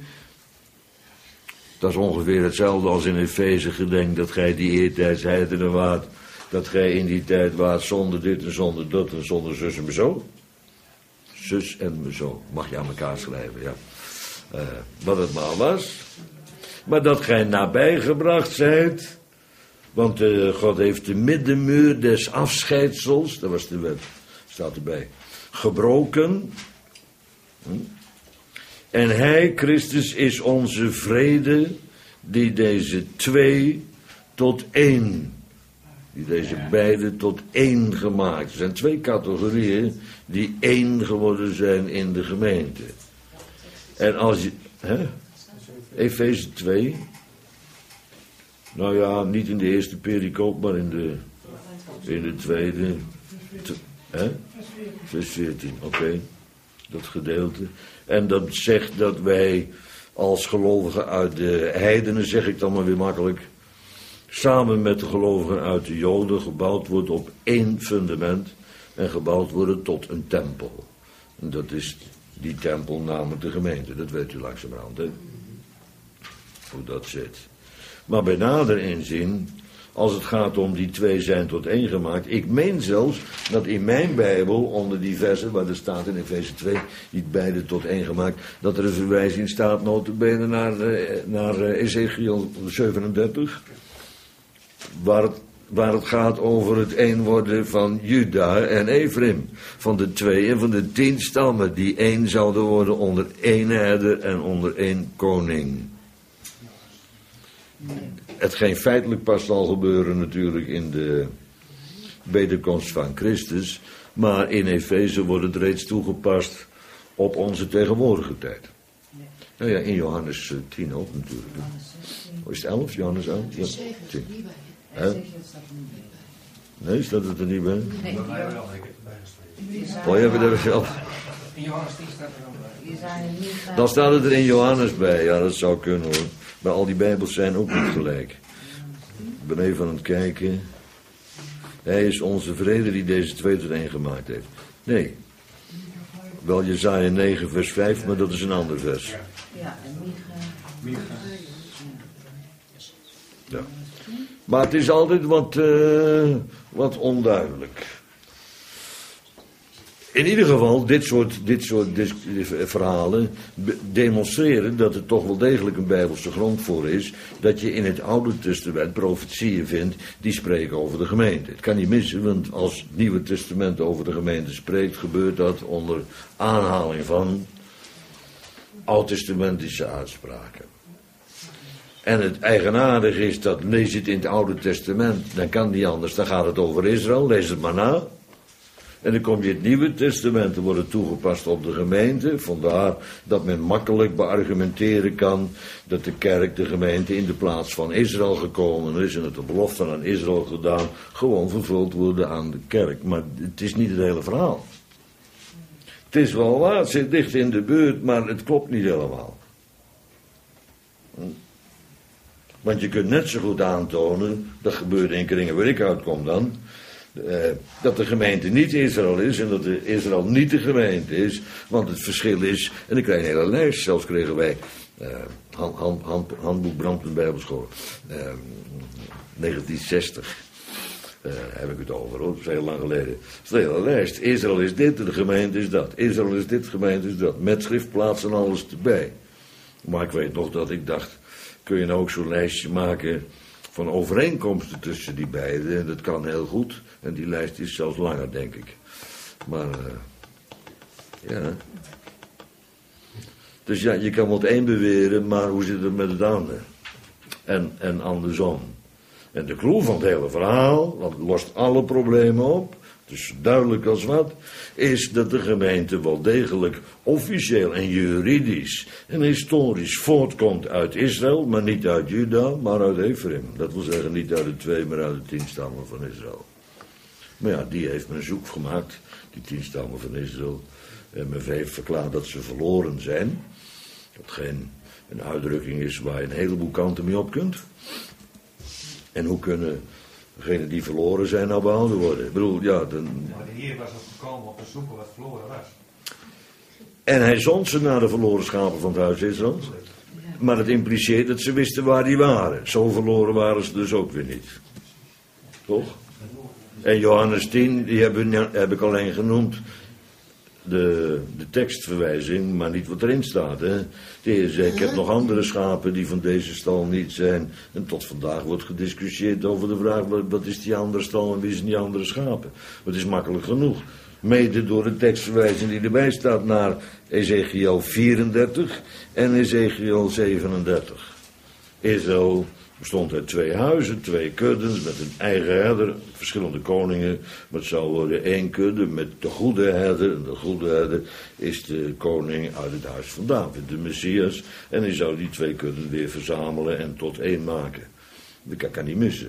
Dat is ongeveer hetzelfde als in Efeze gedenk, dat gij die eertijds heidenen waart, dat gij in die tijd waart zonder dit en zonder dat en zonder zus en zo. Zus en zo, mag je aan elkaar schrijven, ja. Uh, wat het maar was. Maar dat gij nabijgebracht zijt, want uh, God heeft de middenmuur des afscheidsels, dat was de wet, staat erbij, gebroken. Hm? En hij, Christus, is onze vrede, die deze twee tot één, die deze beide tot één gemaakt. Er zijn twee categorieën die één geworden zijn in de gemeente. En als je... Hè? Efeze twee. Nou ja, niet in de eerste pericoop, maar in de, in de tweede. Te, hè? vers veertien, oké. Okay. Dat gedeelte. En dat zegt dat wij als gelovigen uit de heidenen, zeg ik dan maar weer makkelijk, samen met de gelovigen uit de Joden gebouwd wordt op één fundament en gebouwd worden tot een tempel. En dat is die tempel namelijk de gemeente, dat weet u langzamerhand, hè? Hoe dat zit. Maar bij nader inzien, als het gaat om die twee zijn tot één gemaakt, ik meen zelfs dat in mijn Bijbel, onder die versen waar er staat in Efeze twee, die beide tot één gemaakt, dat er een verwijzing staat nota bene naar, naar Ezekiel zevenendertig, waar het, waar het gaat over het één worden van Juda en Ephraim, van de twee en van de tien stammen, die één zouden worden onder één herder en onder één koning. Hetgeen feitelijk pas zal gebeuren natuurlijk in de wederkomst van Christus, maar in Efeze wordt het reeds toegepast op onze tegenwoordige tijd. Nou ja, in Johannes tien ook natuurlijk. Hoe is het elf, Johannes elf? Ja, tien. Nee, staat het er niet bij? Nee, Bij mij wel, ik heb erbij geschreven. Oh, je hebt het er zelf. In Johannes tien staat er dan bij. Dan staat het er in Johannes bij, ja, dat zou kunnen hoor. Maar al die Bijbels zijn ook niet gelijk. Ik ben even aan het kijken. Hij is onze vrede die deze twee tot één gemaakt heeft. Nee. Wel Jesaja negen vers vijf, maar dat is een ander vers. Ja, en Micha. Ja. Maar het is altijd wat, uh, wat onduidelijk. In ieder geval, dit soort, dit soort dis- verhalen demonstreren dat er toch wel degelijk een Bijbelse grond voor is, dat je in het Oude Testament profetieën vindt die spreken over de gemeente. Het kan niet missen, want als het Nieuwe Testament over de gemeente spreekt, gebeurt dat onder aanhaling van oud-testamentische uitspraken. En het eigenaardige is dat, lees je het in het Oude Testament, dan kan niet anders, dan gaat het over Israël, lees het maar na. En dan kom je het Nieuwe Testament, er wordt toegepast op de gemeente. Vandaar dat men makkelijk beargumenteren kan dat de kerk, de gemeente, in de plaats van Israël gekomen is en dat de beloften aan Israël gedaan gewoon vervuld worden aan de kerk. Maar het is niet het hele verhaal. Het is wel waar, het zit dicht in de buurt, maar het klopt niet helemaal. Want je kunt net zo goed aantonen, dat gebeurt in kringen waar ik uitkom dan, Uh, dat de gemeente niet Israël is en dat de Israël niet de gemeente is, want het verschil is, en ik krijg een hele lijst, zelfs kregen wij uh, hand, hand, hand, handboek Brandpunt Bijbelschool, uh, negentien zestig, uh, heb ik het over, hoor, dat is heel lang geleden. Dat is een hele lijst. Israël is dit, de gemeente is dat. Israël is dit, de gemeente is dat. Met schriftplaatsen en alles erbij. Maar ik weet nog dat ik dacht, kun je nou ook zo'n lijstje maken van overeenkomsten tussen die beiden, en dat kan heel goed. En die lijst is zelfs langer, denk ik. Maar, uh, ja. Dus ja, je kan wel het een beweren, maar hoe zit het met het ander? En, en andersom. En de clue van het hele verhaal, want het lost alle problemen op, dus duidelijk als wat, is dat de gemeente wel degelijk officieel en juridisch en historisch voortkomt uit Israël, maar niet uit Juda, maar uit Ephraim. Dat wil zeggen niet uit de twee, maar uit de tien stammen van Israël. Maar ja, die heeft men zoek gemaakt, die tien stammen van Israël. En men heeft verklaard dat ze verloren zijn. Dat geen een uitdrukking is waar je een heleboel kanten mee op kunt. En hoe kunnen degenen die verloren zijn nou behouden worden? Ik bedoel, ja... Dan... Maar de Heer was ook gekomen om te zoeken wat verloren was. En hij zond ze naar de verloren schapen van het huis Israël. Maar dat impliceert dat ze wisten waar die waren. Zo verloren waren ze dus ook weer niet. Toch? En Johannes tien, die heb, heb ik alleen genoemd. De, de tekstverwijzing, maar niet wat erin staat. Hè? De Heer zei, ik heb nog andere schapen die van deze stal niet zijn. En tot vandaag wordt gediscussieerd over de vraag, wat, wat is die andere stal en wie zijn die andere schapen? Het is makkelijk genoeg. Mede door de tekstverwijzing die erbij staat naar Ezekiel vierendertig en Ezekiel zevenendertig. Israël bestond uit twee huizen, twee kuddens met een eigen herder, verschillende koningen. Maar het zou worden één kudde met de goede herder. En de goede herder is de koning uit het huis van David, de Messias. En hij zou die twee kudden weer verzamelen en tot één maken. Dat kan niet missen.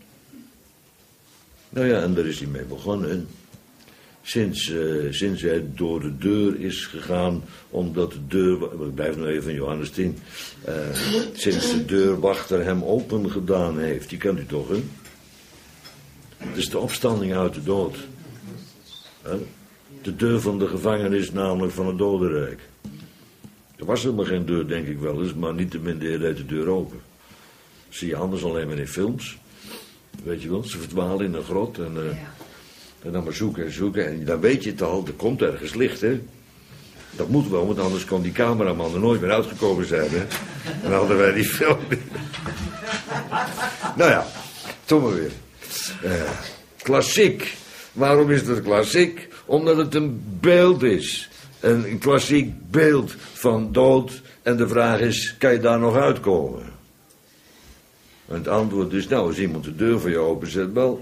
Nou ja, en daar is hij mee begonnen. Sinds, uh, sinds hij door de deur is gegaan, omdat de deur, ik blijf nog even in Johannes tien, uh, sinds de deurwachter hem open gedaan heeft, die kent u toch, hè? Het is de opstanding uit de dood. Huh? De deur van de gevangenis, namelijk van het dodenrijk. Er was helemaal geen deur, denk ik wel eens, maar niettemin deed hij de deur open. Zie je anders alleen maar in films. Weet je wel, ze verdwalen in een grot en... Uh, En dan maar zoeken en zoeken. En dan weet je het al, er komt ergens licht, hè. Dat moet wel, want anders kon die cameraman er nooit meer uitgekomen zijn, hè. Dan hadden wij die film. Nou ja, toch maar weer. Uh, klassiek. Waarom is het klassiek? Omdat het een beeld is. Een, een klassiek beeld van dood. En de vraag is, kan je daar nog uitkomen? En het antwoord is, nou, als iemand de deur voor je openzet, wel...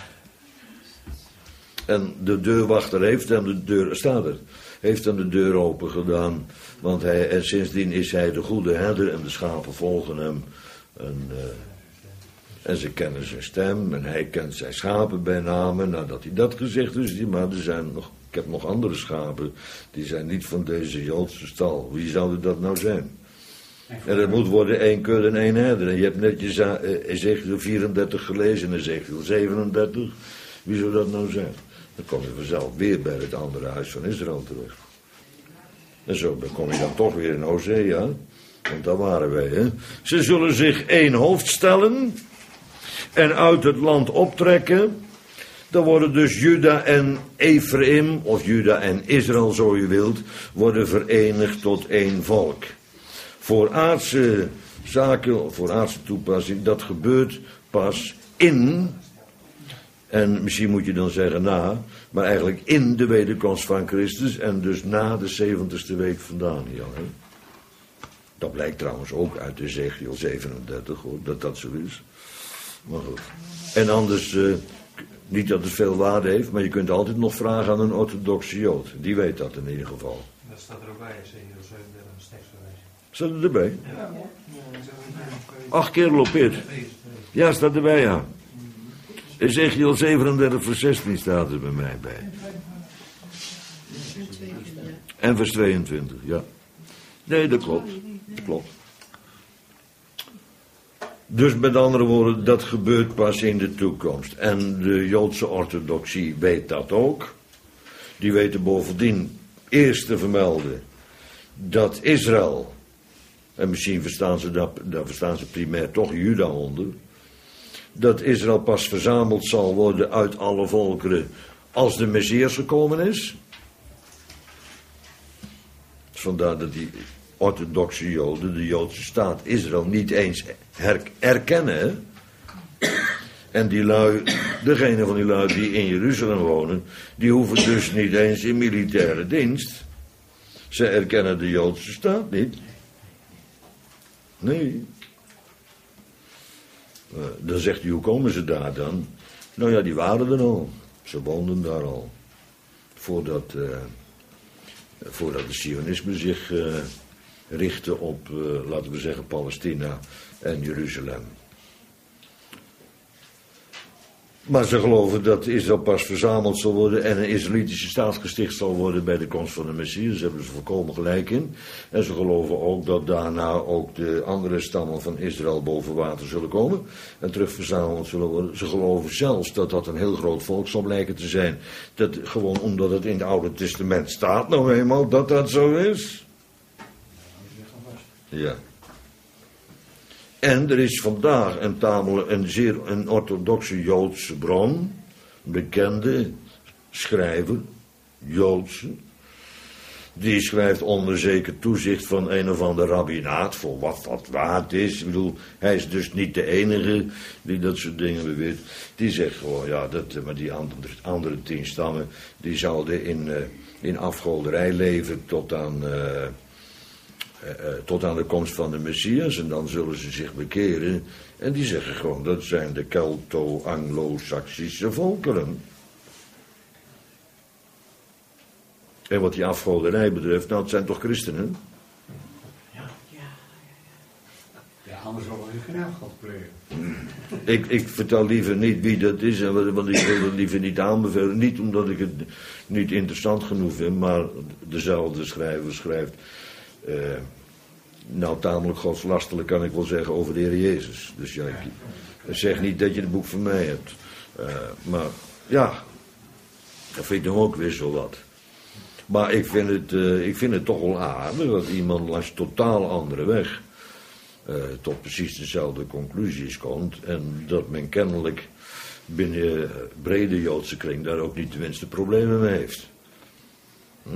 En de deurwachter heeft hem de deur, staat er, heeft hem de deur open gedaan. Want hij, en sindsdien is hij de goede herder en de schapen volgen hem. En, uh, en ze kennen zijn stem en hij kent zijn schapen bij namen. Nadat hij dat gezegd heeft, maar er zijn nog, ik heb nog andere schapen. Die zijn niet van deze Joodse stal. Wie zouden dat nou zijn? En er moet worden één kudde en één herder. En je hebt netjes uh, Ezekiel vierendertig gelezen en Ezekiel zevenendertig. Wie zou dat nou zijn? Dan kom je vanzelf weer bij het andere huis van Israël terug. En zo kom je dan toch weer in Hosea. Want daar waren wij, hè. Ze zullen zich één hoofd stellen. En uit het land optrekken. Dan worden dus Juda en Ephraim, of Juda en Israël, zo je wilt, worden verenigd tot één volk. Voor aardse zaken, voor aardse toepassing, dat gebeurt pas in... En misschien moet je dan zeggen na, maar eigenlijk in de wederkomst van Christus en dus na de zeventigste week van Daniel. Hè? Dat blijkt trouwens ook uit Ezekiel zevenendertig, hoor, dat dat zo is. Maar goed. En anders, uh, niet dat het veel waarde heeft, maar je kunt altijd nog vragen aan een orthodoxe Jood. Die weet dat in ieder geval. Dat staat er ook bij, Ezekiel zevenendertig, een tekstverwijzing. Staat er erbij? Ja. Acht keer lopeert. Ja, staat erbij, ja. Ezekiel zevenendertig vers zestien staat er bij mij bij. En vers tweeëntwintig, ja. Nee, dat klopt. Dat klopt. Dus met andere woorden, dat gebeurt pas in de toekomst. En de Joodse orthodoxie weet dat ook. Die weten bovendien eerst te vermelden dat Israël, en misschien verstaan ze dat, daar verstaan ze primair toch Juda onder, dat Israël pas verzameld zal worden uit alle volkeren als de Messias gekomen is. Vandaar dat die orthodoxe Joden de Joodse staat Israël niet eens her- erkennen. En die lui, degene van die lui die in Jeruzalem wonen, die hoeven dus niet eens in militaire dienst. Ze erkennen de Joodse staat niet. Nee. Uh, dan zegt hij, hoe komen ze daar dan? Nou ja, die waren er al. Ze woonden daar al. Voordat, uh, voordat het Zionisme zich uh, richtte op, uh, laten we zeggen, Palestina en Jeruzalem. Maar ze geloven dat Israël pas verzameld zal worden en een Israëlitische staat gesticht zal worden bij de komst van de Messias. Daar hebben ze volkomen gelijk in. En ze geloven ook dat daarna ook de andere stammen van Israël boven water zullen komen en terug verzameld zullen worden. Ze geloven zelfs dat dat een heel groot volk zal blijken te zijn. Dat, gewoon omdat het in het Oude Testament staat nou eenmaal dat dat zo is. Ja. En er is vandaag een tamelijk een zeer een orthodoxe Joodse bron, een bekende schrijver, Joodse, die schrijft onder zeker toezicht van een of ander rabbinaat, voor wat dat waard is. Ik bedoel, hij is dus niet de enige die dat soort dingen beweert. Die zegt gewoon, ja, dat, maar die andere, andere tien stammen, die zouden in, uh, in afgoderij leven tot aan... Uh, Uh, uh, tot aan de komst van de Messias en dan zullen ze zich bekeren. En die zeggen gewoon, dat zijn de Kelto-Anglo-Saxische volkeren. En wat die afgoderij betreft, nou het zijn toch christenen? Ja, ja, ja. Anders zullen we geen afgod plegen. Ik, ik vertel liever niet wie dat is, want ik wil het liever niet aanbevelen. Niet omdat ik het niet interessant genoeg vind, maar dezelfde schrijver schrijft... Uh, nou, tamelijk godslastelijk kan ik wel zeggen over de Heer Jezus. Dus ja, ik, ik zeg niet dat je het boek van mij hebt. Uh, maar ja, dat vind ik dan ook weer zo wat. Maar ik vind het, uh, ik vind het toch wel aardig dat iemand langs totaal andere weg uh, tot precies dezelfde conclusies komt. En dat men kennelijk binnen brede Joodse kring daar ook niet tenminste problemen mee heeft. Hm?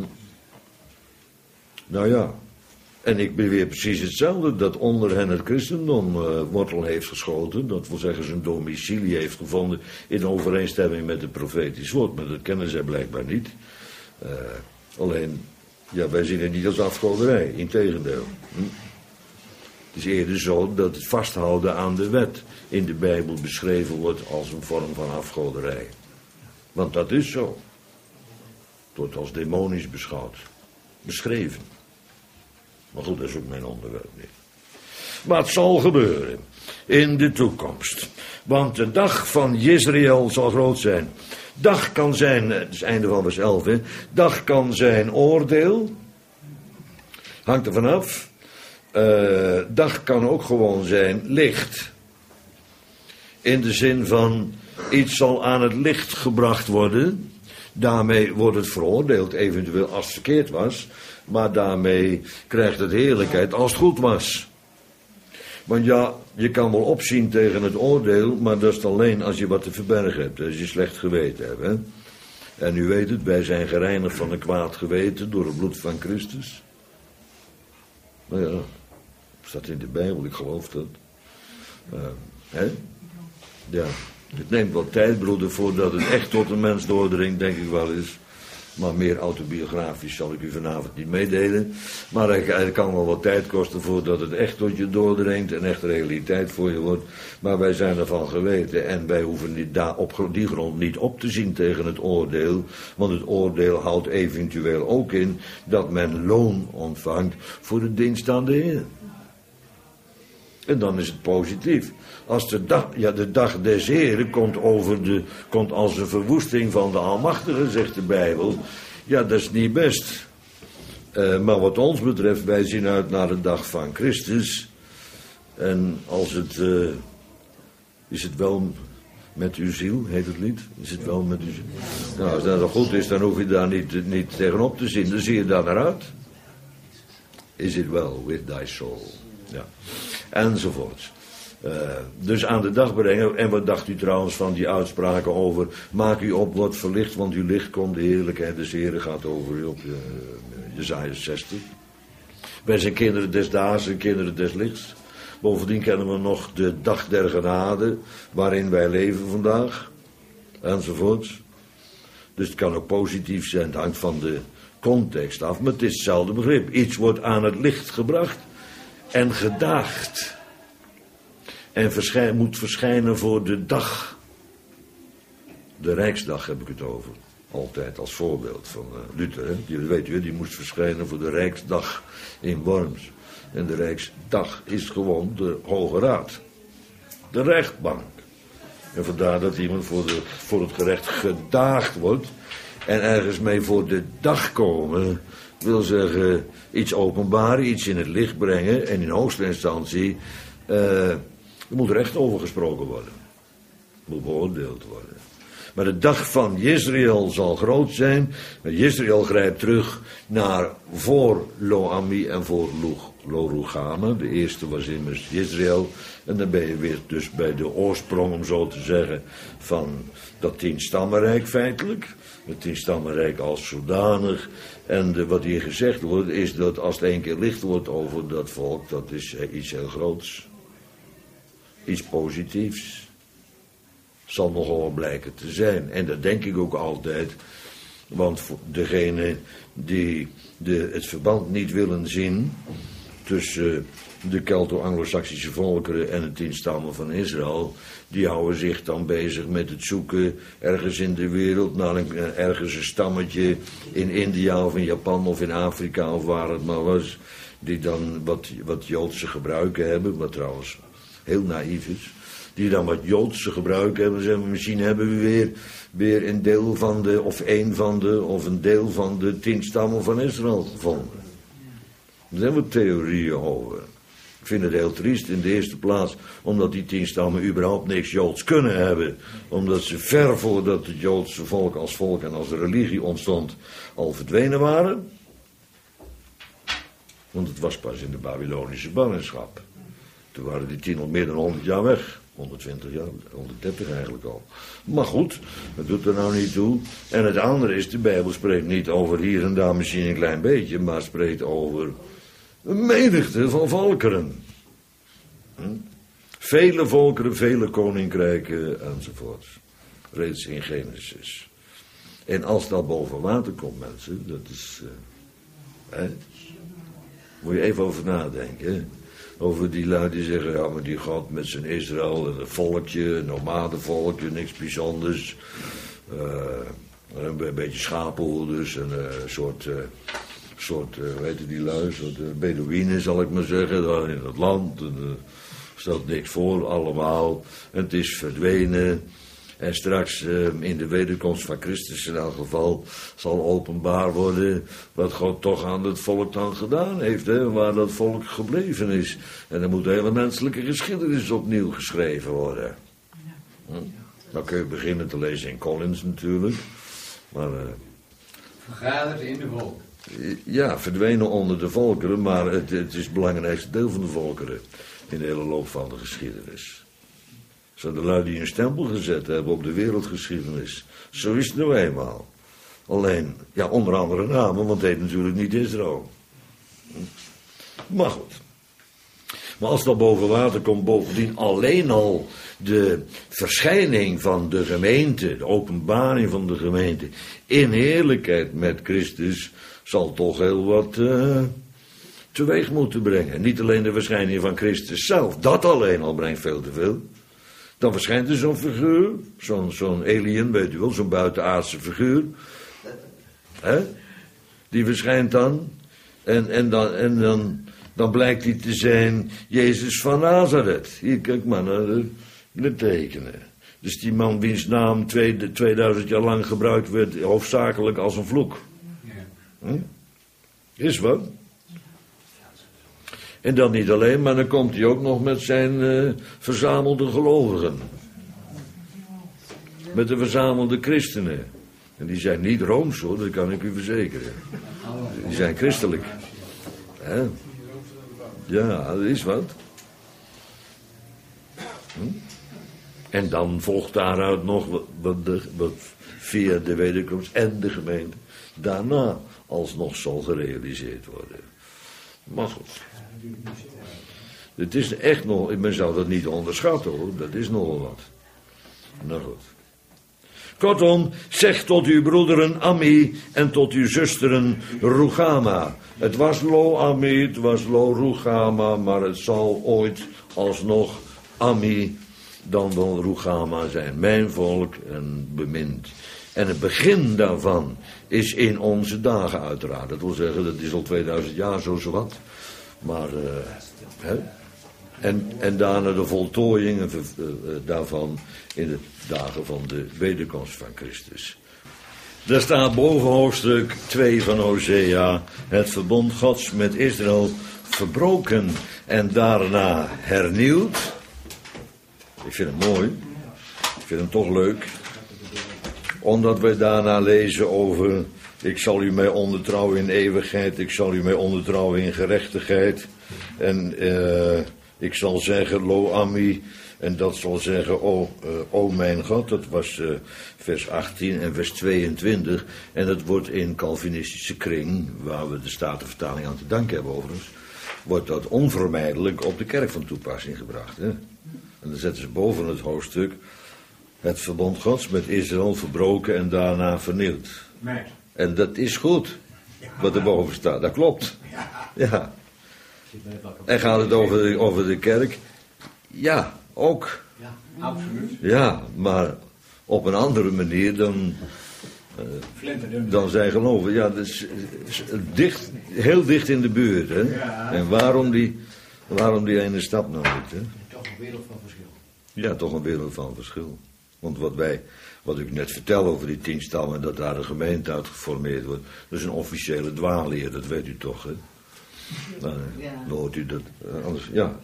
Nou ja. En ik beweer precies hetzelfde, dat onder hen het christendom uh, wortel heeft geschoten. Dat wil zeggen zijn domicilie heeft gevonden in overeenstemming met het profetisch woord. Maar dat kennen zij blijkbaar niet. Uh, alleen, ja, wij zien het niet als afgoderij, integendeel. Hm? Het is eerder zo dat het vasthouden aan de wet in de Bijbel beschreven wordt als een vorm van afgoderij. Want dat is zo. Het wordt als demonisch beschouwd. Beschreven. Maar goed, dat is ook mijn onderwerp niet. Maar het zal gebeuren in de toekomst. Want de dag van Jezreel zal groot zijn. Dag kan zijn, het is het einde van vers elf, hè. Dag kan zijn oordeel. Hangt er vanaf. Uh, dag kan ook gewoon zijn licht. In de zin van, iets zal aan het licht gebracht worden. Daarmee wordt het veroordeeld, eventueel als het verkeerd was. Maar daarmee krijgt het heerlijkheid als het goed was. Want ja, je kan wel opzien tegen het oordeel, maar dat is alleen als je wat te verbergen hebt. Als je slecht geweten hebt. Hè? En u weet het, wij zijn gereinigd van een kwaad geweten door het bloed van Christus. Nou ja, staat in de Bijbel, ik geloof dat. Uh, hè? Ja, het neemt wel tijd, broeder, voordat het echt tot een mens doordringt, denk ik wel eens. Maar meer autobiografisch zal ik u vanavond niet meedelen. Maar het kan wel wat tijd kosten voordat het echt tot je doordringt en echt realiteit voor je wordt. Maar wij zijn ervan geweten en wij hoeven niet daar op die grond niet op te zien tegen het oordeel. Want het oordeel houdt eventueel ook in dat men loon ontvangt voor de dienst aan de Heer. En dan is het positief. Als de dag, ja, de dag des Heren komt, over de, komt als een verwoesting van de Almachtige, zegt de Bijbel. Ja, dat is niet best. Uh, maar wat ons betreft, wij zien uit naar de dag van Christus. En als het, uh, is het wel met uw ziel, heet het niet? Is het wel met uw ziel? Nou, als dat nog goed is, dan hoef je daar niet, niet tegenop te zien. Dan zie je daar naar uit. Is it well with thy soul? Ja. Enzovoort. Uh, dus aan de dag brengen. En wat dacht u trouwens van die uitspraken over, maak u op, wordt verlicht, want uw licht komt, de heerlijkheid des Heren gaat over u op uh, Jesaja zestig. Wij zijn kinderen des daags en kinderen des lichts. Bovendien kennen we nog de dag der genade, waarin wij leven vandaag. Enzovoort. Dus het kan ook positief zijn, het hangt van de context af, maar het is hetzelfde begrip. Iets wordt aan het licht gebracht en gedaagd. En verschijn, moet verschijnen voor de dag. De Rijksdag heb ik het over. Altijd als voorbeeld van uh, Luther. Hè? Die, weet u, die moest verschijnen voor de Rijksdag in Worms. En de Rijksdag is gewoon de Hoge Raad. De rechtbank. En vandaar dat iemand voor, de, voor het gerecht gedaagd wordt. En ergens mee voor de dag komen wil zeggen iets openbaren, iets in het licht brengen. En in hoogste instantie uh, er moet recht over gesproken worden. Moet beoordeeld worden. Maar de dag van Jezreel zal groot zijn. Jezreel grijpt terug naar voor Lo-Ammi en voor Lo-Ruchama. De eerste was immers Jezreel. En dan ben je weer dus bij de oorsprong, om zo te zeggen, van dat tienstammenrijk feitelijk. Het tienstammenrijk als zodanig. En de, wat hier gezegd wordt is dat als het één keer licht wordt over dat volk, dat is iets heel groots. Iets positiefs. Zal nogal blijken te zijn. En dat denk ik ook altijd. Want voor degene die de, het verband niet willen zien tussen de Kelto-Anglo-Saxische volkeren en het tien stammen van Israël, die houden zich dan bezig met het zoeken ergens in de wereld naar een, ergens een stammetje in India of in Japan of in Afrika of waar het maar was, die dan wat, wat Joodse gebruiken hebben, wat trouwens heel naïef is. Die dan wat Joodse gebruiken hebben. Zeggen, misschien hebben we weer, weer een deel van de, of een van de, of een deel van de tien stammen van Israël gevonden. Daar zijn wat theorieën over. Ik vind het heel triest in de eerste plaats, omdat die tien stammen überhaupt niks Joods kunnen hebben. Omdat ze ver voordat het Joodse volk als volk en als religie ontstond, al verdwenen waren. Want het was pas in de Babylonische ballingschap. Toen waren die tien al meer dan honderd jaar weg. honderdtwintig jaar, honderddertig eigenlijk al. Maar goed, dat doet er nou niet toe. En het andere is, de Bijbel spreekt niet over hier en daar misschien een klein beetje, maar spreekt over een menigte van volkeren. Hm? Vele volkeren, vele koninkrijken enzovoort. Reeds in Genesis. En als dat boven water komt, mensen, dat is... Uh, hè? Moet je even over nadenken, hè? Over die lui die zeggen, ja, maar die God met zijn Israël en een volkje, een nomadenvolkje, niks bijzonders. Uh, een, een beetje schapenhoeders en een uh, soort, uh, soort uh, weet je die lui, soort uh, Bedouinen zal ik maar zeggen, daar in het land. En, uh, stelt niks voor, allemaal. En het is verdwenen. En straks uh, in de wederkomst van Christus in elk geval zal openbaar worden wat God toch aan het volk dan gedaan heeft. Hè, waar dat volk gebleven is. En dan moet de hele menselijke geschiedenis opnieuw geschreven worden. Hm? Dan kun je beginnen te lezen in Collins natuurlijk. Maar, uh, vergaderd in de volk. Ja, verdwenen onder de volkeren, maar het, het is het belangrijkste deel van de volkeren in de hele loop van de geschiedenis. Zijn de lui die een stempel gezet hebben op de wereldgeschiedenis. Zo is het nou eenmaal. Alleen, ja, onder andere namen, want het heet natuurlijk niet Israël. Maar goed. Maar als dat boven water komt, bovendien alleen al de verschijning van de gemeente, de openbaring van de gemeente, in heerlijkheid met Christus, zal toch heel wat uh, teweeg moeten brengen. Niet alleen de verschijning van Christus zelf, dat alleen al brengt veel te veel. Dan verschijnt er zo'n figuur, zo'n zo'n alien, weet u wel, zo'n buitenaardse figuur. Hè? Die verschijnt dan. En, en, dan, en dan, dan blijkt hij te zijn Jezus van Nazareth. Hier, kijk maar naar de, de tekenen. Dus die man wiens naam twee, tweeduizend jaar lang gebruikt werd, hoofdzakelijk als een vloek. Hm? Is wat. En dan niet alleen, maar dan komt hij ook nog met zijn uh, verzamelde gelovigen. Met de verzamelde christenen. En die zijn niet rooms hoor, dat kan ik u verzekeren. Die zijn christelijk. Hè? Ja, dat is wat. Hm? En dan volgt daaruit nog wat, wat, de, wat via de wederkomst en de gemeente daarna alsnog zal gerealiseerd worden. Maar goed. Het is echt nog, men zou dat niet onderschatten hoor, dat is nogal wat. Nou goed. Kortom, zeg tot uw broederen Ammi en tot uw zusteren Ruchama. Het was Lo-Ammi, het was Lo-Ruchama, maar het zal ooit alsnog Ammi dan wel Ruchama zijn. Mijn volk en bemind. En het begin daarvan is in onze dagen uiteraard. Dat wil zeggen, dat is al tweeduizend jaar zo zowat. Maar, uh, hè? En, en daarna de voltooiing uh, daarvan in de dagen van de wederkomst van Christus. Daar staat boven hoofdstuk twee van Hosea: het verbond Gods met Israël verbroken en daarna hernieuwd. Ik vind het mooi. Ik vind hem toch leuk. Omdat wij daarna lezen over: ik zal u mij ondertrouwen in eeuwigheid, ik zal u mij ondertrouwen in gerechtigheid. En uh, ik zal zeggen, lo ami, en dat zal zeggen, o, uh, o mijn God. Dat was uh, vers achttien en vers tweeëntwintig. En dat wordt in Calvinistische kring, waar we de Statenvertaling aan te danken hebben overigens, wordt dat onvermijdelijk op de kerk van toepassing gebracht. Hè? En dan zetten ze boven het hoofdstuk: het verbond Gods met Israël verbroken en daarna vernieuwd. Nee. En dat is goed, wat er boven staat. Dat klopt. Ja. En gaat het over de, over de kerk? Ja, ook. Ja, absoluut. Ja, maar op een andere manier dan, uh, dan zij geloven. Ja, dat is, is dicht, heel dicht in de buurt. Hè? Ja. En waarom die, waarom die ene stap nou niet? Hè? Toch een wereld van verschil. Ja, toch een wereld van verschil. Want wat wij, wat ik net vertel over die tien stammen, dat daar een gemeente uit geformeerd wordt, dat is een officiële dwaalleer, dat weet u toch, hè? Nou, Ja. dan hoort u dat, uh, anders, ja.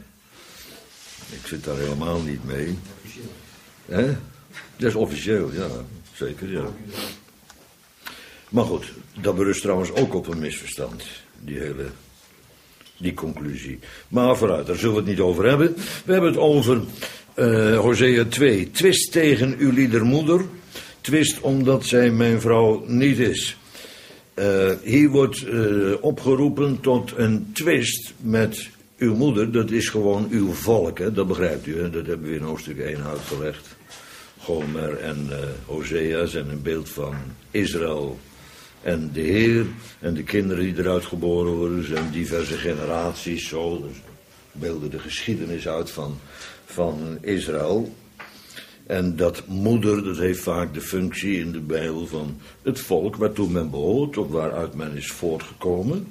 Ik zit daar helemaal niet mee. Hè? Dat is officieel, ja, zeker, ja. Maar goed, dat berust trouwens ook op een misverstand, die hele, die conclusie. Maar vooruit, daar zullen we het niet over hebben. We hebben het over uh, Hosea twee. Twist tegen uw liedermoeder, twist omdat zij mijn vrouw niet is. Uh, hier wordt uh, opgeroepen tot een twist met uw moeder. Dat is gewoon uw volk, hè? Dat begrijpt u, hè? Dat hebben we in hoofdstuk één uitgelegd. Gomer en uh, Hosea zijn een beeld van Israël en de Heer. En de kinderen die eruit geboren worden zijn diverse generaties. Zo, dus beelden de geschiedenis uit van, van Israël. En dat moeder, dat heeft vaak de functie in de Bijbel van het volk waartoe men behoort, of waaruit men is voortgekomen.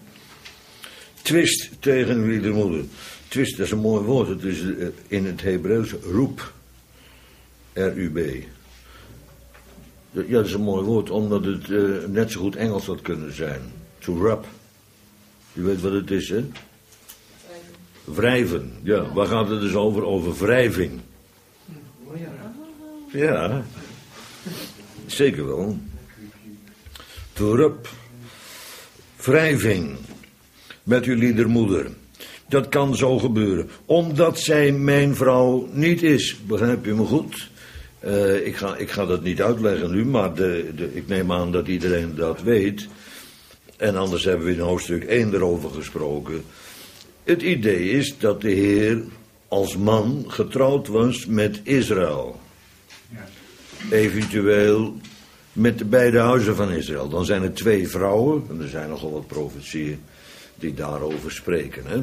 Twist tegen wie de moeder. Twist, dat is een mooi woord. Het is in het Hebreeuws roep. R U B. Ja, dat is een mooi woord, omdat het uh, net zo goed Engels had kunnen zijn. To rub. U weet wat het is, hè? Wrijven. Ja, waar gaat het dus over? Over wrijving. Ja, zeker wel. To rub. Wrijving. Met uw liedermoeder. Dat kan zo gebeuren. Omdat zij mijn vrouw niet is. Begrijp je me goed? Uh, ik, ga, ik ga dat niet uitleggen nu, maar de, de, ik neem aan dat iedereen dat weet. En anders hebben we in hoofdstuk één erover gesproken. Het idee is dat de Heer als man getrouwd was met Israël. Eventueel met de beide huizen van Israël. Dan zijn er twee vrouwen, en er zijn nogal wat profetieën die daarover spreken. Hè?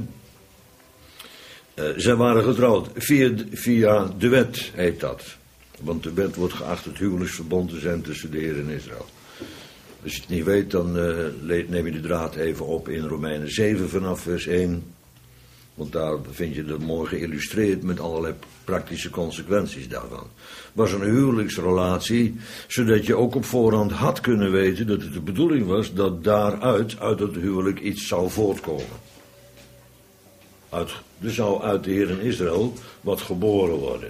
Uh, zij waren getrouwd via, via de wet, heet dat. Want de wet wordt geacht het huwelijksverbond te zijn tussen de Heer en Israël. Als je het niet weet, dan uh, neem je de draad even op in Romeinen zeven vanaf vers één. Want daar vind je dat mooi geïllustreerd met allerlei praktische consequenties daarvan. Het was een huwelijksrelatie, zodat je ook op voorhand had kunnen weten dat het de bedoeling was dat daaruit, uit het huwelijk, iets zou voortkomen. Uit, er zou uit de Heer in Israël wat geboren worden.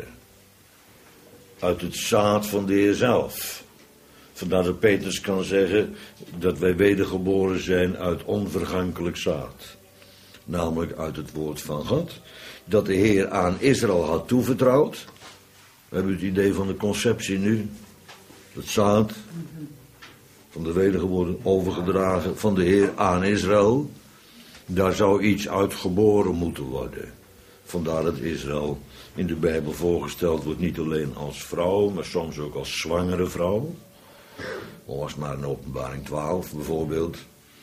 Uit het zaad van de Heer zelf. Vandaar dat Petrus kan zeggen dat wij wedergeboren zijn uit onvergankelijk zaad. Namelijk uit het woord van God. Dat de Heer aan Israël had toevertrouwd. We hebben het idee van de conceptie nu. Het zaad van de wedergeboren overgedragen van de Heer aan Israël. Daar zou iets uit geboren moeten worden. Vandaar dat Israël in de Bijbel voorgesteld wordt niet alleen als vrouw, maar soms ook als zwangere vrouw. Al was maar in Openbaring twaalf bijvoorbeeld.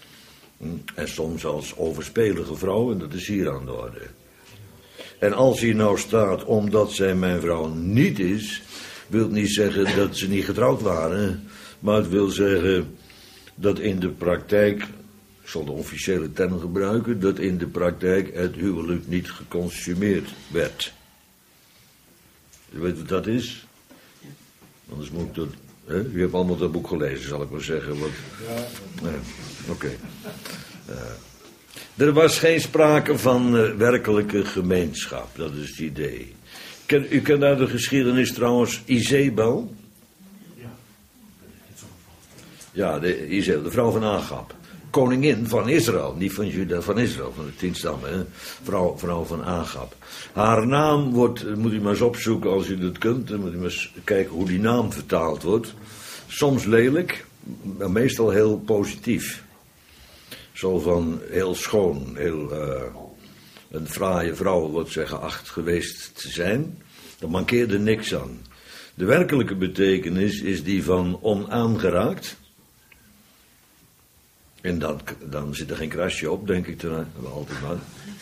En soms als overspelige vrouw, en dat is hier aan de orde. En als hier nou staat, omdat zij mijn vrouw niet is, wil niet zeggen dat ze niet getrouwd waren, maar het wil zeggen dat in de praktijk ik zal de officiële term gebruiken, dat in de praktijk het huwelijk niet geconsumeerd werd. Je weet wat dat is? Anders moet ik dat... Hè? U hebt allemaal dat boek gelezen, zal ik maar zeggen. Wat... Nee, oké. Okay. Uh, er was geen sprake van uh, werkelijke gemeenschap, dat is het idee. Ken, u kent uit de geschiedenis trouwens Izebel? Ja, de, Izebel, de vrouw van Agab. Koningin van Israël, niet van Juda, van Israël, van de tien stammen. Hè? Vrouw, vrouw van Agab. Haar naam wordt, moet u maar eens opzoeken als u dat kunt. Dan moet u maar eens kijken hoe die naam vertaald wordt. Soms lelijk, maar meestal heel positief. Zo van heel schoon, heel... Uh, een fraaie vrouw wordt zij geacht geweest te zijn. Daar mankeerde niks aan. De werkelijke betekenis is die van onaangeraakt. En dan, dan zit er geen krasje op, denk ik dan altijd maar.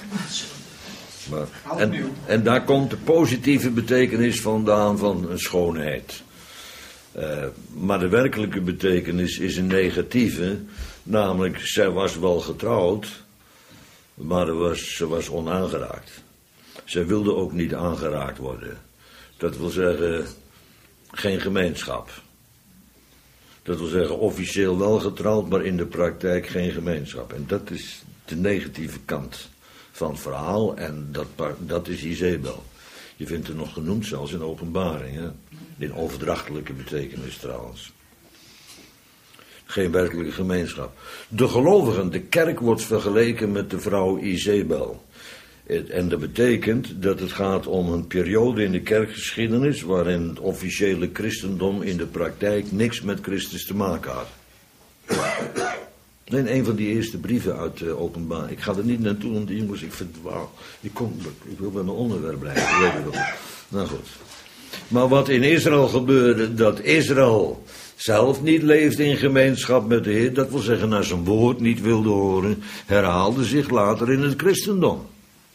maar en, en daar komt de positieve betekenis vandaan van een schoonheid. Uh, maar de werkelijke betekenis is een negatieve. Namelijk, zij was wel getrouwd, maar er was, ze was onaangeraakt. Zij wilde ook niet aangeraakt worden. Dat wil zeggen, geen gemeenschap. Dat wil zeggen, officieel wel getrouwd, maar in de praktijk geen gemeenschap. En dat is de negatieve kant van het verhaal. En dat, dat is Izebel. Je vindt het nog genoemd zelfs in Openbaring. Hè? In overdrachtelijke betekenis trouwens. Geen werkelijke gemeenschap. De gelovigen, de kerk wordt vergeleken met de vrouw Izebel. En dat betekent dat het gaat om een periode in de kerkgeschiedenis waarin het officiële christendom in de praktijk niks met Christus te maken had. In een van die eerste brieven uit uh, Openbaar. Ik ga er niet naartoe, want die jongens, ik vind, wauw, ik, kom, ik wil bij mijn onderwerp blijven. Weet je wel. Nou goed. Maar wat in Israël gebeurde, dat Israël zelf niet leefde in gemeenschap met de Heer, dat wil zeggen naar zijn woord niet wilde horen, herhaalde zich later in het christendom.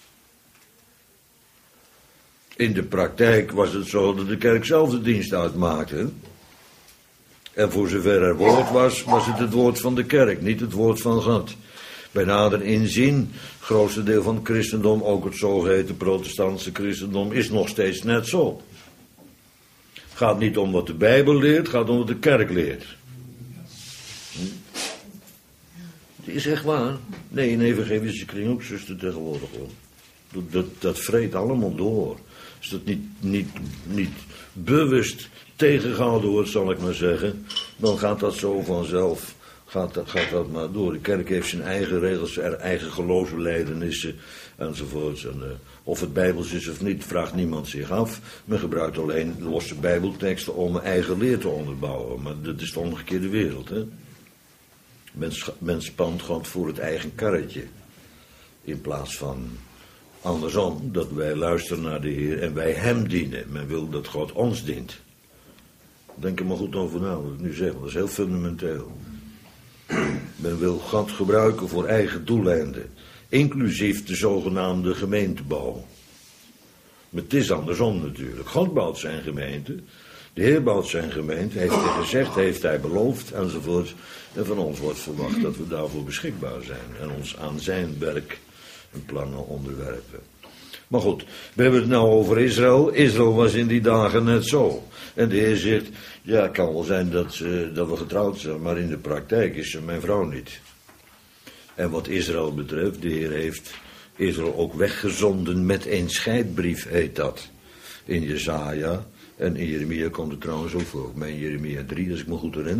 In de praktijk was het zo dat de kerk zelf de dienst uitmaakte. En voor zover er woord was, was het het woord van de kerk, niet het woord van God. Bij nader inzien, het grootste deel van het christendom, ook het zogeheten protestantse christendom, is nog steeds net zo. Het gaat niet om wat de Bijbel leert, het gaat om wat de kerk leert. Hm? Het is echt waar. Nee, in evangelische kring ook, zuster, tegenwoordig hoor. Dat, dat, dat vreet allemaal door. Als dat niet, niet, niet bewust tegengehouden wordt, zal ik maar zeggen, dan gaat dat zo vanzelf, gaat dat, gaat dat maar door. De kerk heeft zijn eigen regels, zijn eigen geloofsbelijdenissen enzovoorts. En, uh, of het bijbels is of niet, vraagt niemand zich af. Men gebruikt alleen losse bijbelteksten om een eigen leer te onderbouwen. Maar dat is de omgekeerde wereld, hè. Men, men spant God voor het eigen karretje. In plaats van andersom, dat wij luisteren naar de Heer en wij hem dienen. Men wil dat God ons dient. Denk er maar goed over na, wat ik nu zeg, dat is heel fundamenteel. Men wil God gebruiken voor eigen doeleinden, inclusief de zogenaamde gemeentebouw. Maar het is andersom natuurlijk. God bouwt zijn gemeente, de Heer bouwt zijn gemeente, heeft hij gezegd, heeft hij beloofd, enzovoort. En van ons wordt verwacht dat we daarvoor beschikbaar zijn en ons aan zijn werk en plannen onderwerpen. Maar goed, we hebben het nou over Israël. Israël was in die dagen net zo. En de Heer zegt, ja, het kan wel zijn dat, ze, dat we getrouwd zijn, maar in de praktijk is ze mijn vrouw niet. En wat Israël betreft, de Heer heeft Israël ook weggezonden met een scheidbrief, heet dat. In Jesaja en in Jeremia komt het trouwens ook voor. Maar in Jeremia drie, als ik me goed herinner.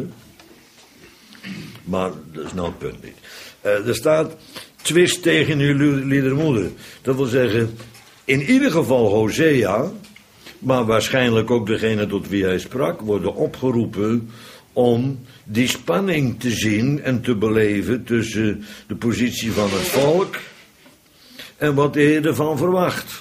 Maar dat is nou het punt niet. Uh, er staat, twist tegen uw liedermoeder. Dat wil zeggen, in ieder geval Hosea, maar waarschijnlijk ook degene tot wie hij sprak, worden opgeroepen om die spanning te zien en te beleven tussen de positie van het volk en wat de Heer ervan verwacht.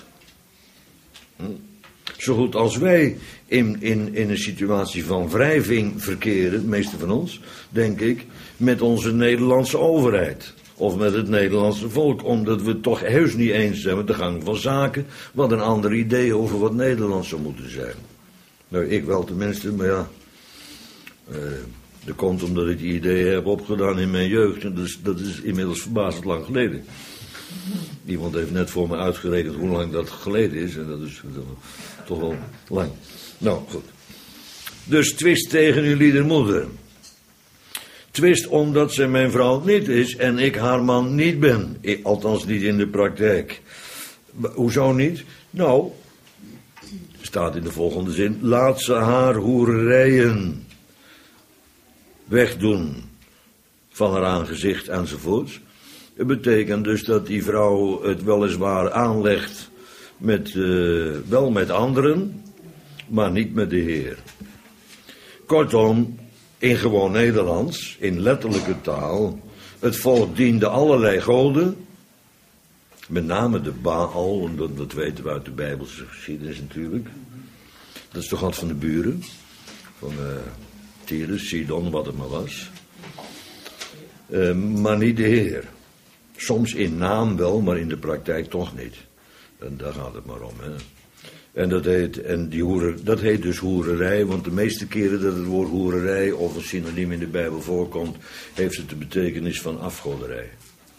Zo goed als wij in, in, in een situatie van wrijving verkeren, de meeste van ons, denk ik, met onze Nederlandse overheid. Of met het Nederlandse volk, omdat we het toch heus niet eens zijn met de gang van zaken, wat een ander idee over wat Nederland zou moeten zijn. Nou, ik wel tenminste, maar ja, uh, Dat komt omdat ik die ideeën heb opgedaan in mijn jeugd. En dat is, dat is inmiddels verbazend lang geleden. Iemand heeft net voor me uitgerekend hoe lang dat geleden is. En dat is uh, toch wel lang. Nou, goed. Dus twist tegen uw liedermoeder. Twist omdat zij mijn vrouw niet is en ik haar man niet ben. Ik, althans niet in de praktijk. Hoezo niet? Nou, staat in de volgende zin. Laat ze haar hoererijen wegdoen van haar aangezicht enzovoorts. Het betekent dus dat die vrouw het weliswaar aanlegt met, uh, wel met anderen, maar niet met de Heer. Kortom, in gewoon Nederlands, in letterlijke taal, het volk diende allerlei goden, met name de Baal, en dat, dat weten we uit de Bijbelse geschiedenis natuurlijk. Dat is de god van de buren, van uh, Tyrus, Sidon, wat het maar was. Uh, maar niet de Heer. Soms in naam wel, maar in de praktijk toch niet. En daar gaat het maar om, hè. En dat heet, en die hoeren, dat heet dus hoererij, want de meeste keren dat het woord hoererij of een synoniem in de Bijbel voorkomt, heeft het de betekenis van afgoderij.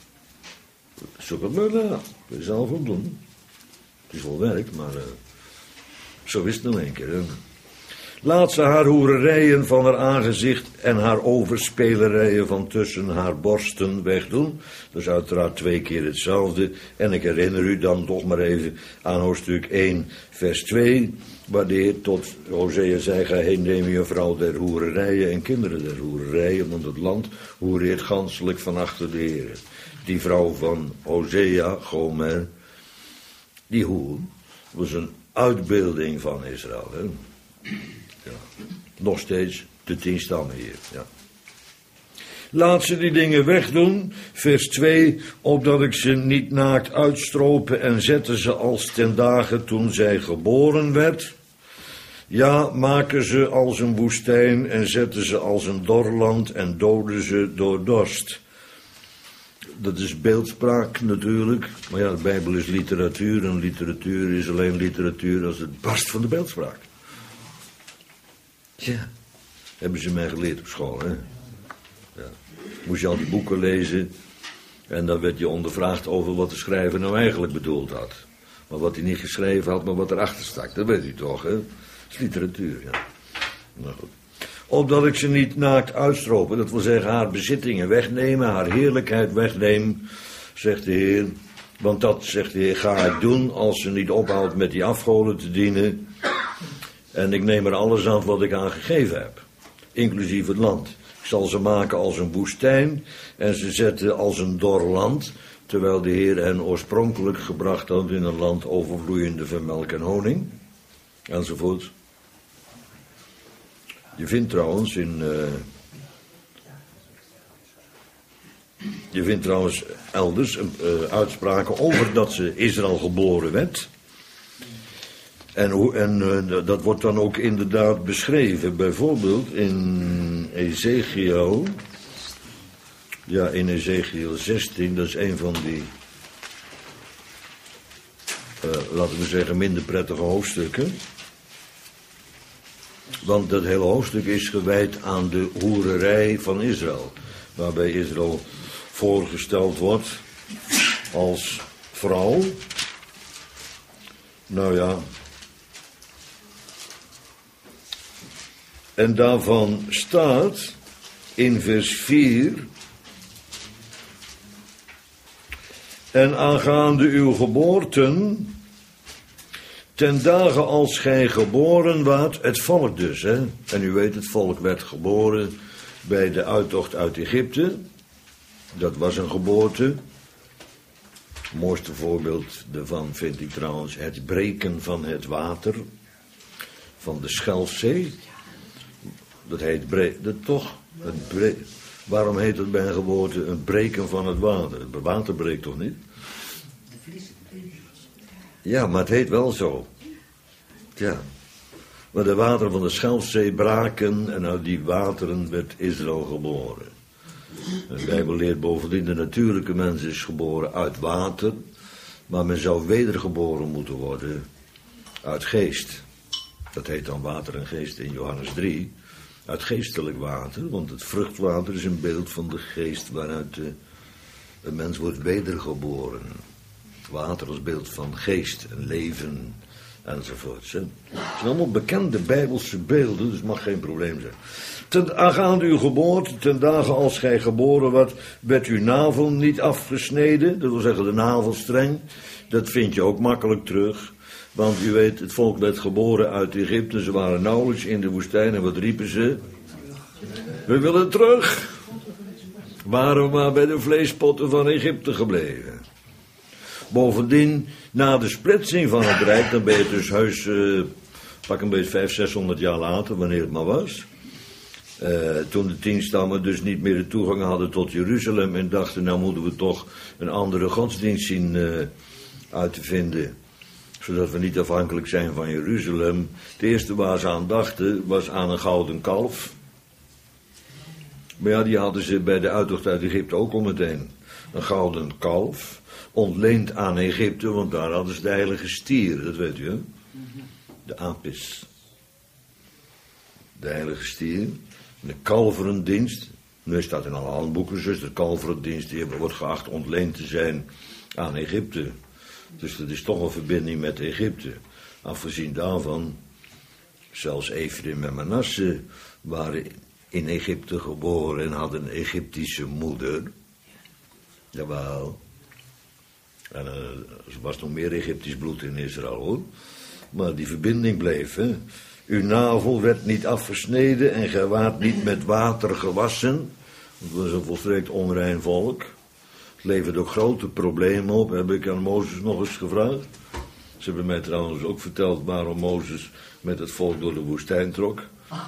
Zoek het maar na, kun je zelf ook doen. Het is wel werk, maar uh, zo is het nog een keer. Hè. Laat ze haar hoererijen van haar aangezicht en haar overspelerijen van tussen haar borsten wegdoen. Dat is uiteraard twee keer hetzelfde. En ik herinner u dan toch maar even aan hoofdstuk één, vers twee. Waar de Heer tot Hosea zei, ga heen, neem je vrouw der hoererijen en kinderen der hoererijen. Want het land hoereert ganselijk van achter de Heer. Die vrouw van Hosea, Gomer, die hoer, was een uitbeelding van Israël, hè. Ja. Nog steeds de tien stammen hier. Ja. Laat ze die dingen wegdoen, vers twee, opdat ik ze niet naakt uitstropen en zette ze als ten dagen toen zij geboren werd. Ja, maken ze als een woestijn en zetten ze als een dorland en doden ze door dorst. Dat is beeldspraak natuurlijk, maar ja, de Bijbel is literatuur en literatuur is alleen literatuur als het barst van de beeldspraak. Ja, hebben ze mij geleerd op school, hè. Ja. Moest je al die boeken lezen en dan werd je ondervraagd over wat de schrijver nou eigenlijk bedoeld had. Maar wat hij niet geschreven had, maar wat erachter stak, dat weet u toch, hè. Dat is literatuur, ja. Nou goed. Opdat ik ze niet naakt uitstropen, dat wil zeggen haar bezittingen wegnemen, haar heerlijkheid wegnemen, zegt de Heer. Want dat, zegt de Heer, ga ik doen als ze niet ophoudt met die afgoden te dienen. En ik neem er alles aan wat ik aan gegeven heb, inclusief het land. Ik zal ze maken als een woestijn en ze zetten als een dor land, terwijl de Heer hen oorspronkelijk gebracht had in een land overvloeiende van melk en honing, enzovoort. Je vindt trouwens in, uh, je vindt trouwens elders uh, uitspraken over dat ze Israël geboren werd. En, hoe, en uh, dat wordt dan ook inderdaad beschreven. Bijvoorbeeld in Ezekiel. Ja, in Ezekiel zestien. Dat is een van die, uh, laten we zeggen, minder prettige hoofdstukken. Want dat hele hoofdstuk is gewijd aan de hoererij van Israël. Waarbij Israël voorgesteld wordt als vrouw. Nou ja. En daarvan staat in vers vier. En aangaande uw geboorten, ten dagen als gij geboren waart, het volk dus, hè. En u weet, het volk werd geboren bij de uittocht uit Egypte. Dat was een geboorte. Het mooiste voorbeeld daarvan vind ik trouwens het breken van het water van de Schelfzee. Dat heet bre- dat toch? Het bre- Waarom heet het bij een geboorte een breken van het water? Het water breekt toch niet? Ja, maar het heet wel zo. Ja. Maar de wateren van de Schelfzee braken en uit die wateren werd Israël geboren. De Bijbel leert bovendien, de natuurlijke mens is geboren uit water, maar men zou wedergeboren moeten worden uit geest. Dat heet dan water en geest in Johannes drie. uit geestelijk water, want het vruchtwater is een beeld van de geest waaruit de, een mens wordt wedergeboren. Water als beeld van geest en leven enzovoort. Het zijn allemaal bekende Bijbelse beelden, dus het mag geen probleem zijn. Ten aangaande uw geboorte, ten dagen als gij geboren werd, werd uw navel niet afgesneden, dat wil zeggen de navelstreng. Dat vind je ook makkelijk terug. Want u weet, het volk werd geboren uit Egypte. Ze waren nauwelijks in de woestijn. En wat riepen ze? We willen terug. Waren maar bij de vleespotten van Egypte gebleven. Bovendien, na de splitsing van het Rijk, dan ben je dus heus, uh, pak een beetje vijf, zeshonderd jaar later, wanneer het maar was. Uh, toen de tien stammen dus niet meer de toegang hadden tot Jeruzalem en dachten, nou moeten we toch een andere godsdienst zien uh, uit te vinden, zodat we niet afhankelijk zijn van Jeruzalem. Het eerste waar ze aan dachten was aan een gouden kalf. Maar ja, die hadden ze bij de uittocht uit Egypte ook al meteen. Een gouden kalf, ontleend aan Egypte, want daar hadden ze de heilige stier, dat weet u hè. De apis. De heilige stier. De kalverendienst. Nu staat in alle handboeken, dus de kalverendienst die wordt geacht ontleend te zijn aan Egypte. Dus dat is toch een verbinding met Egypte. Afgezien daarvan, zelfs Efraim en Manasse waren in Egypte geboren en hadden een Egyptische moeder. Jawel. En uh, er was nog meer Egyptisch bloed in Israël hoor. Maar die verbinding bleef, hè. Uw navel werd niet afgesneden en gij waart niet met water gewassen. Dat was een volstrekt onrein volk. Het levert ook grote problemen op, heb ik aan Mozes nog eens gevraagd. Ze hebben mij trouwens ook verteld waarom Mozes met het volk door de woestijn trok.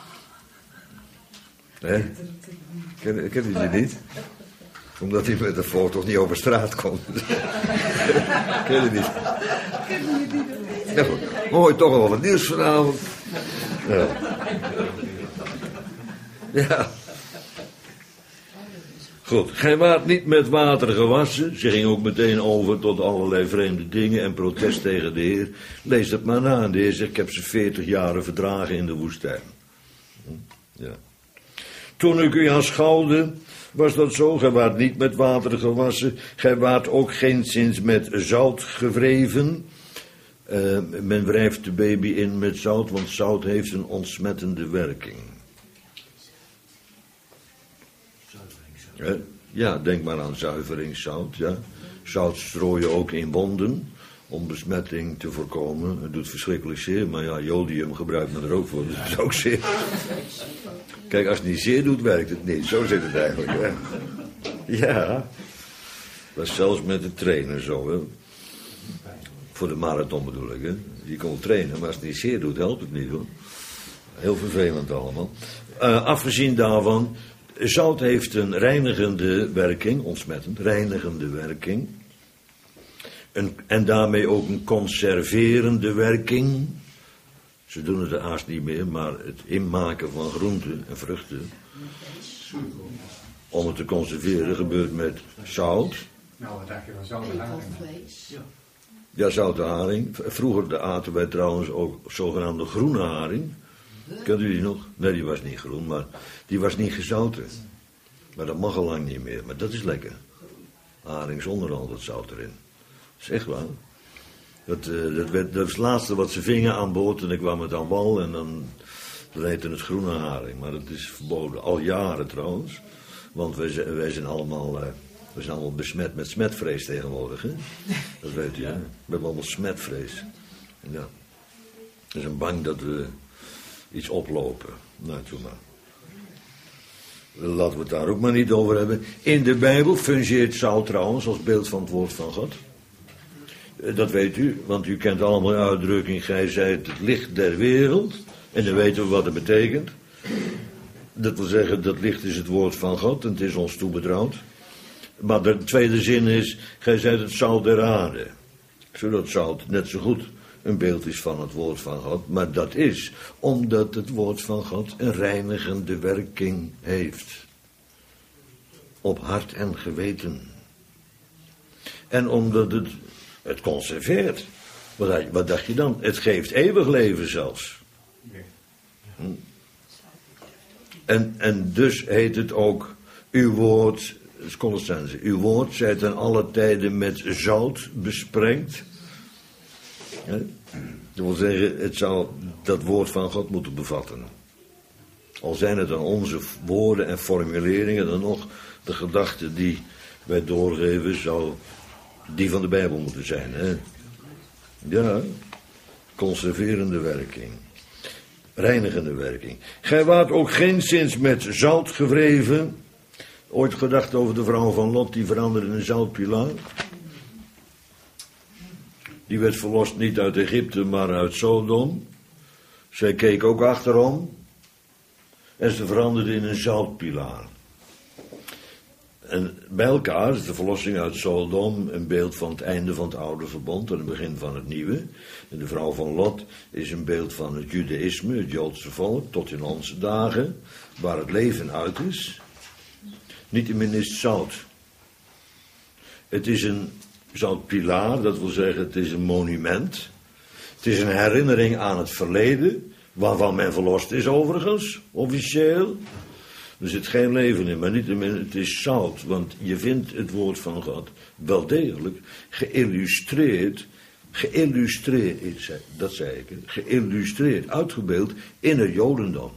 Hè? Ken, ken je die niet? Omdat hij met het volk toch niet over straat kon. Ken je niet? Nou, mooi toch al wat nieuws vanavond. Ja. Ja. Goed, gij waart niet met water gewassen. Ze ging ook meteen over tot allerlei vreemde dingen en protest tegen de Heer. Lees het maar na. En de Heer zegt, ik heb ze veertig jaren verdragen in de woestijn. Ja. Toen ik u aanschouwde, was dat zo. Gij waart niet met water gewassen. Gij waart ook geenszins met zout gewreven. Uh, men wrijft de baby in met zout, want zout heeft een ontsmettende werking. Uh, ja, denk maar aan zuiveringszout. Ja. Zout strooi je ook in wonden om besmetting te voorkomen. Het doet verschrikkelijk zeer, maar ja, jodium gebruikt men er ook voor, dus dat is ook zeer. Kijk, als het niet zeer doet, werkt het niet. Zo zit het eigenlijk. Hè. Ja, dat is zelfs met de trainer zo, hè. Voor de marathon bedoel ik, hè. Je kon trainen, maar als het niet zeer doet, helpt het niet, hoor. Heel vervelend allemaal. Uh, afgezien daarvan, zout heeft een reinigende werking, ontsmettend, reinigende werking. Een, en daarmee ook een conserverende werking. Ze doen het haast niet meer, maar het inmaken van groenten en vruchten, om het te conserveren, gebeurt met zout. Nou, wat dacht je van zout en haring? Ja. Ja, zoute haring. Vroeger aten wij trouwens ook zogenaamde groene haring. Kent u die nog? Nee, die was niet groen, maar die was niet gezouten. Maar dat mag al lang niet meer. Maar dat is lekker. Haring zonder al dat zout erin. Dat is echt waar. Dat, uh, dat, werd, dat was het laatste wat ze vingen aan boord en dan kwam het aan wal en dan, dan heette het groene haring. Maar dat is verboden. Al jaren trouwens. Want wij, wij zijn allemaal... Uh, We zijn allemaal besmet met smetvrees tegenwoordig, hè? Dat weet u, hè? We hebben allemaal smetvrees. Ja. We zijn bang dat we iets oplopen. Nou, doe maar. Laten we het daar ook maar niet over hebben. In de Bijbel fungeert zout trouwens als beeld van het woord van God. Dat weet u, want u kent allemaal de uitdrukking, gij zijt het licht der wereld. En dan weten we wat het betekent. Dat wil zeggen, dat licht is het woord van God en het is ons toebetrouwd. Maar de tweede zin is, gij zijt het zout der aarde. Zodat zout net zo goed een beeld is van het woord van God. Maar dat is omdat het woord van God een reinigende werking heeft. Op hart en geweten. En omdat het, het conserveert. Wat, wat dacht je dan? Het geeft eeuwig leven zelfs. Hm? En, en dus heet het ook, uw woord, Colossenzen, uw woord zij ten alle tijden met zout besprengd. Ja, dat wil zeggen, het zou dat woord van God moeten bevatten. Al zijn het dan onze woorden en formuleringen, dan nog de gedachten die wij doorgeven, zou die van de Bijbel moeten zijn. Hè? Ja, conserverende werking. Reinigende werking. Gij waart ook geenszins met zout gewreven. Ooit gedacht over de vrouw van Lot, die veranderde in een zoutpilaar. Die werd verlost niet uit Egypte, maar uit Sodom. Zij keek ook achterom. En ze veranderde in een zoutpilaar. En bij elkaar is de verlossing uit Sodom een beeld van het einde van het oude verbond en het begin van het nieuwe. En de vrouw van Lot is een beeld van het judaïsme, het Joodse volk, tot in onze dagen, waar het leven uit is. Niettemin is het zout. Het is een zoutpilaar, dat wil zeggen het is een monument. Het is een herinnering aan het verleden, waarvan men verlost is overigens, officieel. Er zit geen leven in, maar niettemin, het is zout. Want je vindt het woord van God wel degelijk geïllustreerd, geïllustreerd, dat zei ik, geïllustreerd, uitgebeeld in het Jodendom.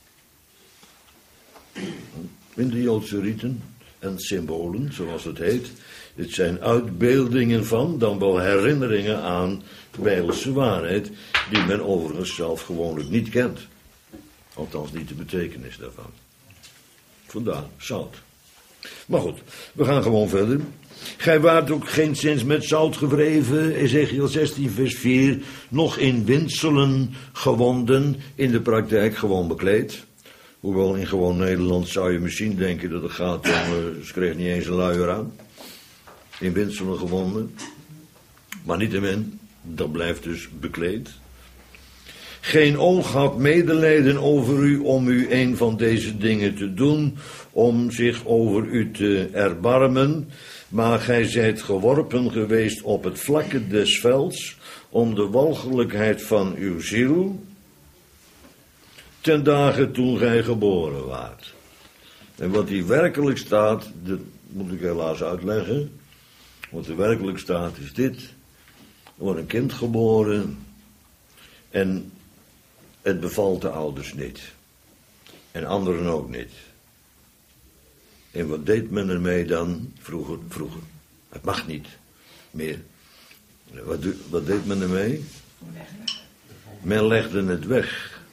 In de Joodse riten en symbolen, zoals het heet. Het zijn uitbeeldingen van, dan wel herinneringen aan bijbelse waarheid, die men overigens zelf gewoonlijk niet kent. Althans niet de betekenis daarvan. Vandaar, zout. Maar goed, we gaan gewoon verder. Gij waart ook geenszins met zout gewreven, Ezechiel zestien vers vier, nog in windselen gewonden, in de praktijk gewoon bekleed. Hoewel in gewoon Nederland zou je misschien denken dat het gaat om, uh, ze kreeg niet eens een luier aan. In windselen gewonden. Maar niettemin, dat blijft dus bekleed. Geen oog had medelijden over u om u een van deze dingen te doen, om zich over u te erbarmen, maar gij zijt geworpen geweest op het vlakke des velds, om de walgelijkheid van uw ziel, ten dagen toen gij geboren waart. En wat hier werkelijk staat, dat moet ik helaas uitleggen, wat er werkelijk staat is dit, er wordt een kind geboren en het bevalt de ouders niet. En anderen ook niet. En wat deed men ermee dan? Vroeger, vroeger. Het mag niet meer. Wat, wat deed men ermee? Men legde het weg.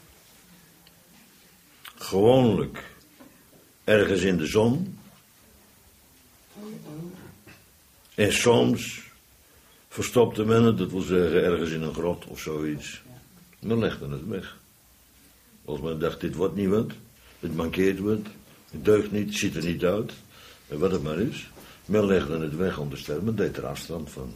Gewoonlijk. Ergens in de zon. En soms verstopte men het, dat wil zeggen ergens in een grot of zoiets. Men legde het weg. Als men dacht, dit wordt niet wat, het mankeert wat, het deugt niet, het ziet er niet uit, en wat het maar is. Men legde het weg om te stellen, men deed er afstand van.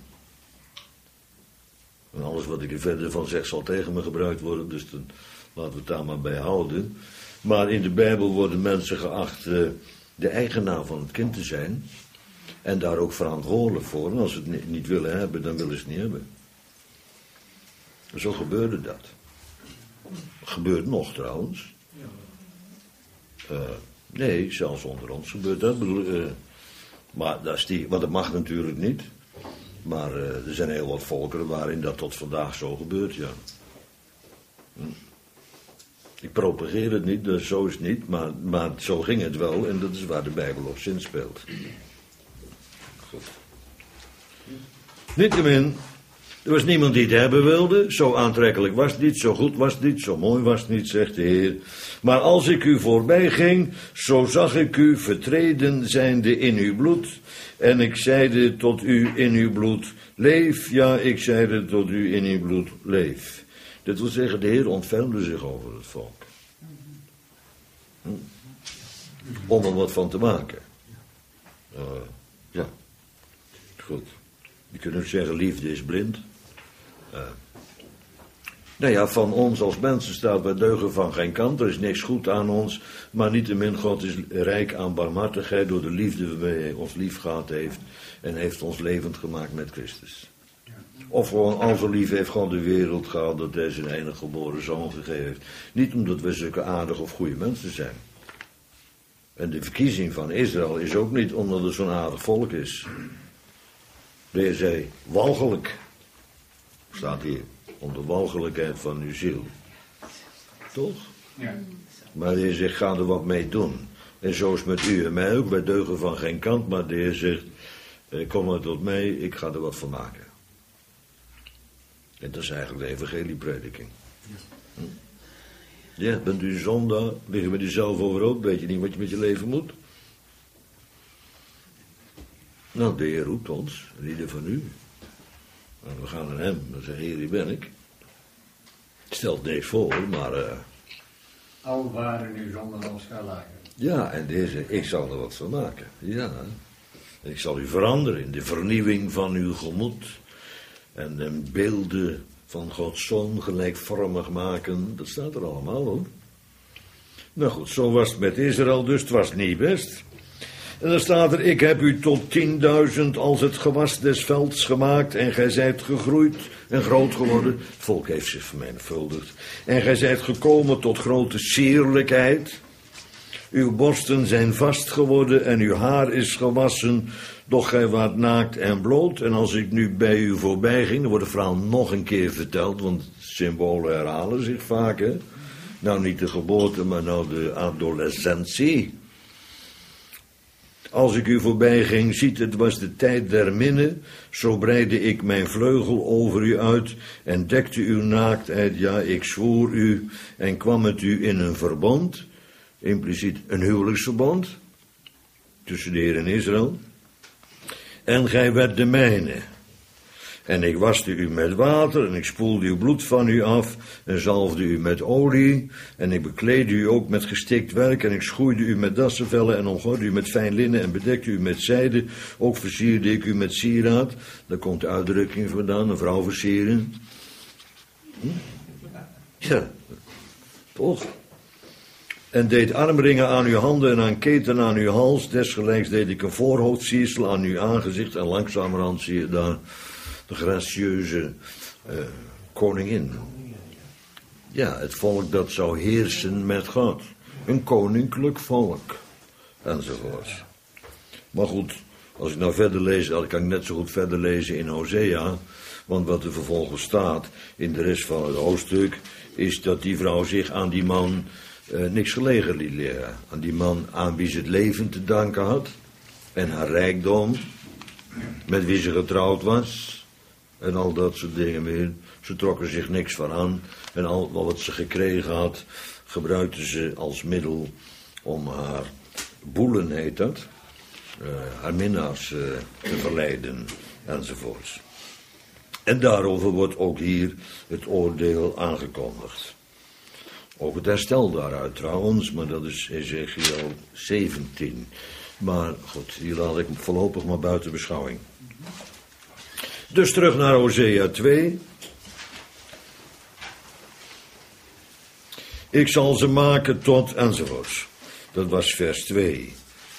En alles wat ik er verder van zeg zal tegen me gebruikt worden, dus dan laten we het daar maar bij houden. Maar in de Bijbel worden mensen geacht uh, de eigenaar van het kind te zijn, en daar ook verantwoordelijk voor. En als ze het niet willen hebben, dan willen ze het niet hebben. Zo gebeurde dat. Gebeurt nog trouwens. Uh, nee, zelfs onder ons gebeurt dat. Uh, maar dat is die, want dat mag natuurlijk niet. Maar uh, er zijn heel wat volkeren waarin dat tot vandaag zo gebeurt, ja. Hm. Ik propageer het niet, dus zo is het niet, maar, maar zo ging het wel en dat is waar de Bijbel op zin speelt. Goed. Niettemin, er was niemand die het hebben wilde, zo aantrekkelijk was het niet, zo goed was het niet, zo mooi was het niet, zegt de Heer. Maar als ik u voorbij ging, zo zag ik u vertreden zijnde in uw bloed. En ik zeide tot u in uw bloed, leef. Ja, ik zeide tot u in uw bloed, leef. Dat wil zeggen, de Heer ontfermde zich over het volk. Hm? Om er wat van te maken. Uh, ja, goed. Je kunt ook zeggen, liefde is blind. Uh, nou ja, van ons als mensen staat wij deugen van geen kant. Er is niks goed aan ons. Maar niettemin, God is rijk aan barmhartigheid door de liefde waarmee hij ons lief gehad heeft. En heeft ons levend gemaakt met Christus. Of gewoon, al zo lief heeft God de wereld gehad dat hij zijn enige geboren zoon gegeven heeft. Niet omdat we zulke aardige of goede mensen zijn. En de verkiezing van Israël is ook niet omdat het zo'n aardig volk is. De Heer zei, walgelijk. Staat hier, om de walgelijkheid van uw ziel. Toch? Ja. Maar de Heer zegt, ga er wat mee doen. En zo is het met u en mij ook, wij deugen van geen kant. Maar de Heer zegt, eh, kom maar tot mij, ik ga er wat van maken. En dat is eigenlijk de evangelieprediking. Hm? Ja, bent u zondaar, liggen met uzelf overhoop, weet je niet wat je met je leven moet? Nou, de Heer roept ons, en ieder van u. Nou, we gaan naar hem, dan zeggen, Heer, hier ben ik. Stelt niks voor, maar... Uh, Al waren nu zonder ons gelagen. Ja, en de Heer zegt, ik zal er wat van maken. Ja, ik zal u veranderen in de vernieuwing van uw gemoed. En de beelden van Gods Zoon gelijkvormig maken. Dat staat er allemaal, hoor. Nou goed, zo was het met Israël, dus het was niet best. En dan staat er, ik heb u tot tienduizend als het gewas des velds gemaakt. En gij zijt gegroeid en groot geworden. Het volk heeft zich vermenigvuldigd. En gij zijt gekomen tot grote sierlijkheid. Uw borsten zijn vast geworden en uw haar is gewassen. Doch gij waart naakt en bloot. En als ik nu bij u voorbij ging, dan wordt het verhaal nog een keer verteld. Want symbolen herhalen zich vaak, hè. Nou, niet de geboorte, maar nou de adolescentie. Als ik u voorbij ging, ziet, het was de tijd der minne, zo breidde ik mijn vleugel over u uit en dekte uw naaktheid, ja, ik zwoer u en kwam met u in een verbond, impliciet een huwelijksverbond, tussen de Heer en Israël. En gij werd de mijne. En ik waste u met water en ik spoelde uw bloed van u af en zalfde u met olie. En ik bekleedde u ook met gestikt werk en ik schoeide u met dassenvellen en omgorde u met fijn linnen en bedekte u met zijde. Ook versierde ik u met sieraad. Daar komt de uitdrukking vandaan, een vrouw versieren. Hm? Ja, toch? En deed armringen aan uw handen en aan keten aan uw hals. Desgelijks deed ik een voorhoofdsiersel aan uw aangezicht en langzamerhand zie je daar... de gracieuze uh, koningin. Ja, het volk dat zou heersen met God. Een koninklijk volk. Enzovoorts. Maar goed, als ik nou verder lees, dan kan ik net zo goed verder lezen in Hosea. Want wat er vervolgens staat in de rest van het hoofdstuk, is dat die vrouw zich aan die man uh, niks gelegen liet leren. Aan die man aan wie ze het leven te danken had. En haar rijkdom. Met wie ze getrouwd was. En al dat soort dingen meer. Ze trokken zich niks van aan. En al wat ze gekregen had, gebruikten ze als middel om haar boelen, heet dat. Uh, haar minnaars uh, te verleiden, enzovoorts. En daarover wordt ook hier het oordeel aangekondigd. Ook het herstel daaruit trouwens, maar dat is Ezekiel zeventien. Maar goed, hier laat ik hem voorlopig maar buiten beschouwing. Dus terug naar Hosea twee. Ik zal ze maken tot enzovoorts. Dat was vers twee.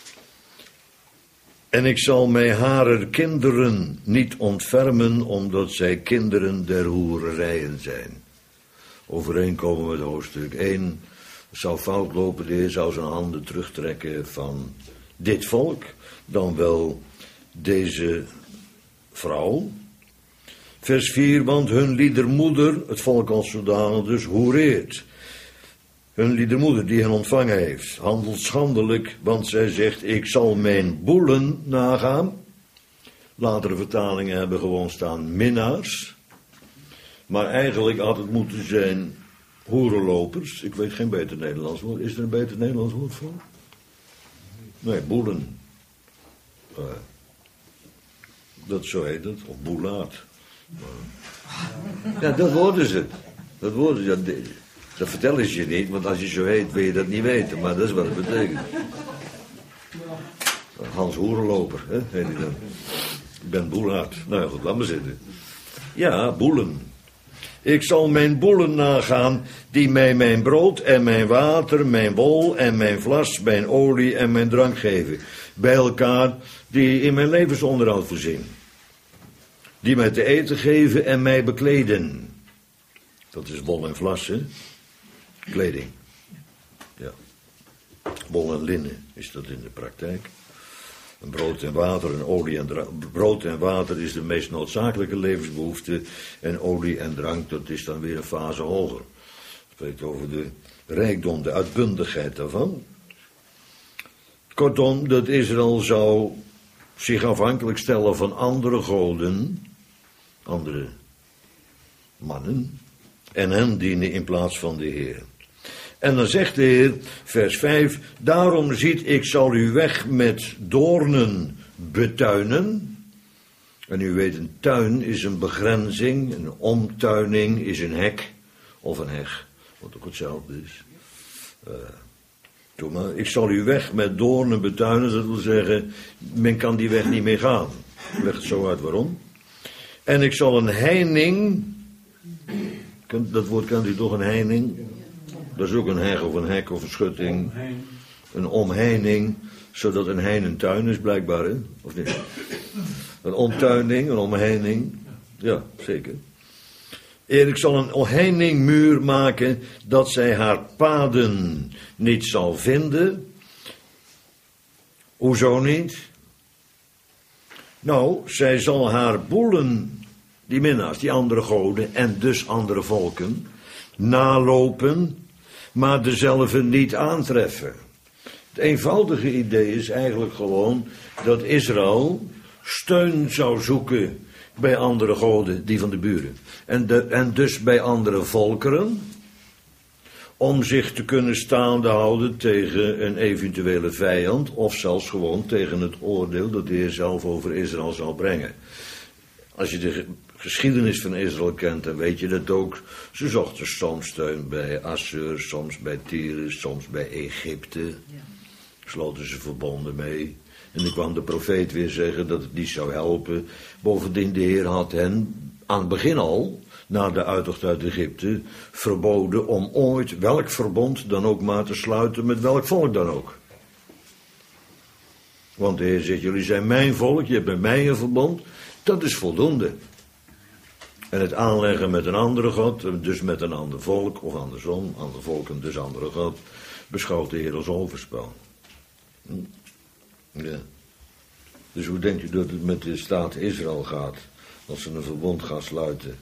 En ik zal mij harer kinderen niet ontfermen, omdat zij kinderen der hoererijen zijn. Overeenkomen met hoofdstuk één. Het zou fout lopen, de Heer zou zijn handen terugtrekken van dit volk, dan wel deze vrouw. Vers vier, want hun liedermoeder, het volk als zodanig dus, hoereert. Hun liedermoeder die hen ontvangen heeft, handelt schandelijk, want zij zegt, ik zal mijn boelen nagaan. Latere vertalingen hebben gewoon staan minnaars. Maar eigenlijk had het moeten zijn hoerenlopers. Ik weet geen beter Nederlands woord. Is er een beter Nederlands woord voor? Nee, boelen. Uh, dat zo heet het, of boelaat. Uh, ja, dat worden ze. Dat worden ze. Ja, dat vertellen ze je niet, want als je zo heet, wil je dat niet weten. Maar dat is wat het betekent. Hans Hoerenloper, hè, heet hij dan. Ik ben boelaat. Nou ja, goed, laat maar zitten. Ja, boelen. Ik zal mijn boelen nagaan, die mij mijn brood en mijn water, mijn wol en mijn vlas, mijn olie en mijn drank geven. Bij elkaar, die in mijn levensonderhoud voorzien. Die mij te eten geven en mij bekleden. Dat is wol en vlas, hè? Kleding. Ja. Wol en linnen is dat in de praktijk. En brood en water en olie en drank. Brood en water is de meest noodzakelijke levensbehoefte. En olie en drank, dat is dan weer een fase hoger. Het spreekt over de rijkdom, de uitbundigheid daarvan. Kortom, dat Israël zou zich afhankelijk stellen van andere goden, andere mannen, en hen dienen in plaats van de Heer. En dan zegt de Heer, vers vijf, daarom ziet ik zal u weg met doornen betuinen. En u weet, een tuin is een begrenzing, een omtuining is een hek of een heg, wat ook hetzelfde is. Uh, doe maar, ik zal u weg met doornen betuinen, dat wil zeggen, men kan die weg niet meer gaan. Ik leg het zo uit waarom. En ik zal een heining, dat woord kent u toch, een heining? Dat is ook een heg of een hek of een schutting. Omheen. Een omheining, zodat een hein een tuin is blijkbaar, hè? Of niet? Een omtuining, een omheining. Ja, zeker. Eer ik zal een omheiningmuur maken, dat zij haar paden niet zal vinden. Hoezo niet? Nou, zij zal haar boelen, die minnaars, die andere goden en dus andere volken, nalopen, maar dezelfde niet aantreffen. Het eenvoudige idee is eigenlijk gewoon dat Israël steun zou zoeken bij andere goden, die van de buren. En, de, en dus bij andere volkeren, om zich te kunnen staande houden tegen een eventuele vijand, of zelfs gewoon tegen het oordeel dat de Heer zelf over Israël zal brengen. Als je de geschiedenis van Israël kent, dan weet je dat ook. Ze zochten soms steun bij Assur, soms bij Tyrus, soms bij Egypte. Sloten ze verbonden mee. En dan kwam de profeet weer zeggen dat het niet zou helpen. Bovendien, de Heer had hen aan het begin al, na de uittocht uit Egypte, verboden om ooit welk verbond dan ook maar te sluiten met welk volk dan ook. Want de Heer zegt, jullie zijn mijn volk, je hebt met mij een verbond. Dat is voldoende. En het aanleggen met een andere God, dus met een ander volk, of andersom, ander volk en dus andere God, beschouwt de Heer als overspel. Hm? Ja. Dus hoe denkt u dat het met de staat Israël gaat, als ze een verbond gaan sluiten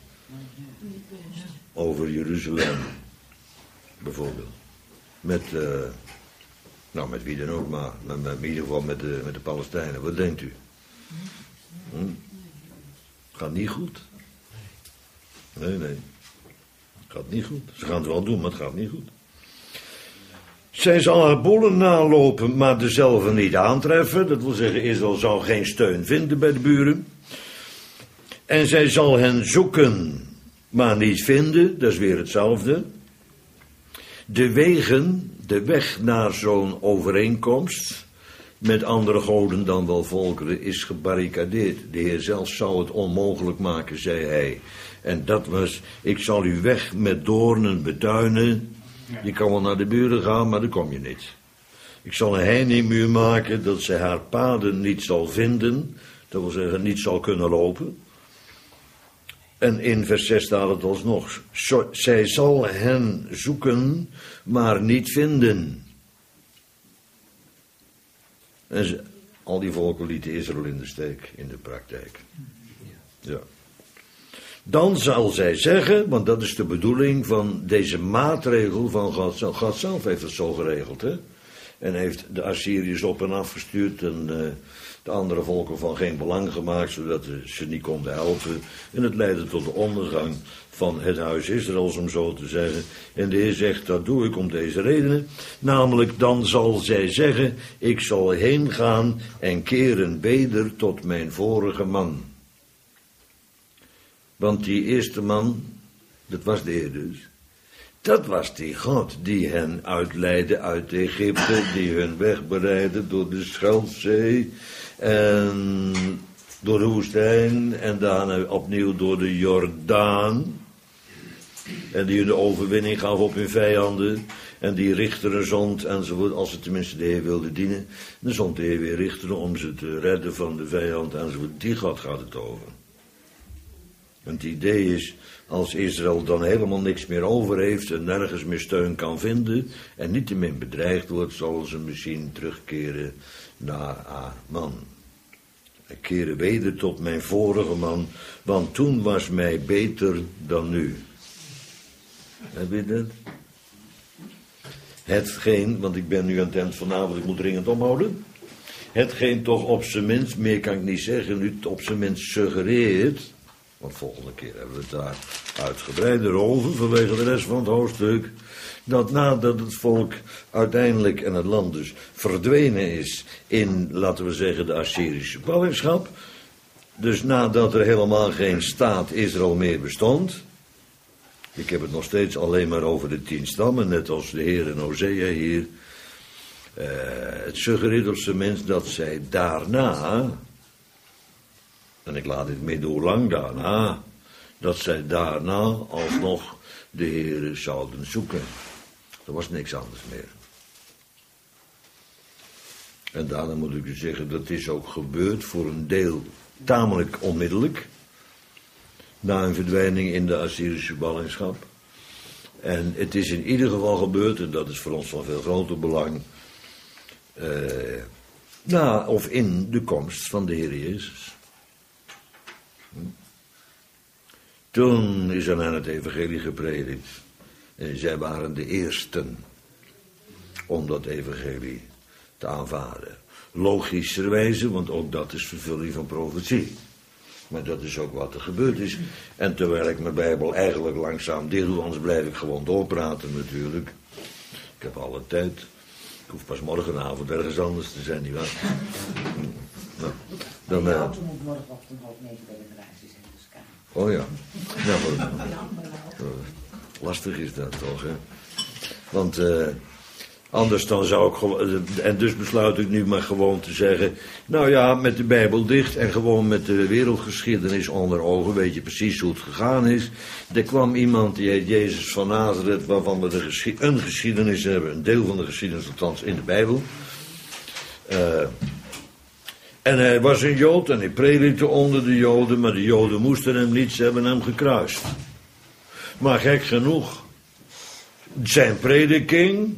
over Jeruzalem, bijvoorbeeld? Met, uh, nou met wie dan ook maar, met, met, in ieder geval met de, met de Palestijnen. Wat denkt u? Hm? Gaat niet goed. Nee, nee. Gaat niet goed. Ze gaan het wel doen, maar het gaat niet goed. Zij zal haar boelen nalopen, maar dezelfde niet aantreffen. Dat wil zeggen, Israël zal geen steun vinden bij de buren. En zij zal hen zoeken, maar niet vinden. Dat is weer hetzelfde. De wegen, de weg naar zo'n overeenkomst met andere goden dan wel volkeren is gebarricadeerd. De Heer zelf zou het onmogelijk maken, zei hij. En dat was, ik zal u weg met doornen betuinen. Je kan wel naar de buren gaan, maar daar kom je niet. Ik zal een heiningmuur maken dat zij haar paden niet zal vinden. Dat wil zeggen, niet zal kunnen lopen. En in vers zes staat het alsnog. Zij zal hen zoeken, maar niet vinden. En ze, al die volken lieten Israël in de steek, in de praktijk. Ja. Dan zal zij zeggen, want dat is de bedoeling van deze maatregel van God. God zelf heeft het zo geregeld, hè. En heeft de Assyriërs op en af gestuurd en uh, de andere volken van geen belang gemaakt, zodat ze niet konden helpen. En het leidde tot de ondergang van het huis Israëls, om zo te zeggen. En de Heer zegt, dat doe ik om deze redenen. Namelijk, dan zal zij zeggen, ik zal heen gaan en keren weder tot mijn vorige man. Want die eerste man, dat was de Heer dus. Dat was die God die hen uitleidde uit Egypte, die hun weg bereidde door de Schelfzee en door de woestijn en daarna opnieuw door de Jordaan. En die hun de overwinning gaf op hun vijanden en die richteren zond enzovoort, als ze tenminste de Heer wilden dienen. Dan zond de Heer weer richteren om ze te redden van de vijand enzovoort. Die God gaat het over. En het idee is, als Israël dan helemaal niks meer over heeft en nergens meer steun kan vinden en niettemin bedreigd wordt, zullen ze misschien terugkeren naar haar man. Ik keer weder tot mijn vorige man, want toen was mij beter dan nu. Heb je dat? Hetgeen, want ik ben nu aan het eind vanavond, ik moet dringend omhouden. Hetgeen toch op zijn minst, meer kan ik niet zeggen, nu op zijn minst suggereert, want volgende keer hebben we het daar uitgebreider over, vanwege de rest van het hoofdstuk, dat nadat het volk uiteindelijk en het land dus verdwenen is in, laten we zeggen, de Assyrische ballingschap, dus nadat er helemaal geen staat Israël meer bestond, ik heb het nog steeds alleen maar over de tien stammen, net als de heer en Hosea hier, uh, het suggereert op zijn minst dat zij daarna, en ik laat dit midden hoe lang daarna, dat zij daarna alsnog de Heere zouden zoeken. Er was niks anders meer. En daarna moet ik u zeggen, dat is ook gebeurd voor een deel tamelijk onmiddellijk, na een verdwijning in de Assyrische ballingschap. En het is in ieder geval gebeurd, en dat is voor ons van veel groter belang, uh, na of in de komst van de Heer Jezus. Toen is aan hen het evangelie gepredikt. En zij waren de eersten om dat evangelie te aanvaarden. Logischerwijze, want ook dat is vervulling van profetie. Maar dat is ook wat er gebeurd is. En terwijl ik mijn Bijbel eigenlijk langzaam dicht doe, anders blijf ik gewoon doorpraten natuurlijk. Ik heb alle tijd. Ik hoef pas morgenavond ergens anders te zijn, nietwaar? Nou, dan... De Uh... auto moet morgenochtend half negen bij de garage zijn, dus kan. Oh ja. Nou, goed. Uh, lastig is dat toch, hè? Want... Uh... Anders dan zou ik gewoon, en dus besluit ik nu maar gewoon te zeggen, nou ja, met de Bijbel dicht en gewoon met de wereldgeschiedenis onder ogen, weet je precies hoe het gegaan is. Er kwam iemand, die heet Jezus van Nazareth, waarvan we de geschi- een geschiedenis hebben, een deel van de geschiedenis althans in de Bijbel. Uh, en hij was een Jood en hij predikte onder de Joden, maar de Joden moesten hem niet, ze hebben hem gekruist. Maar gek genoeg, zijn prediking...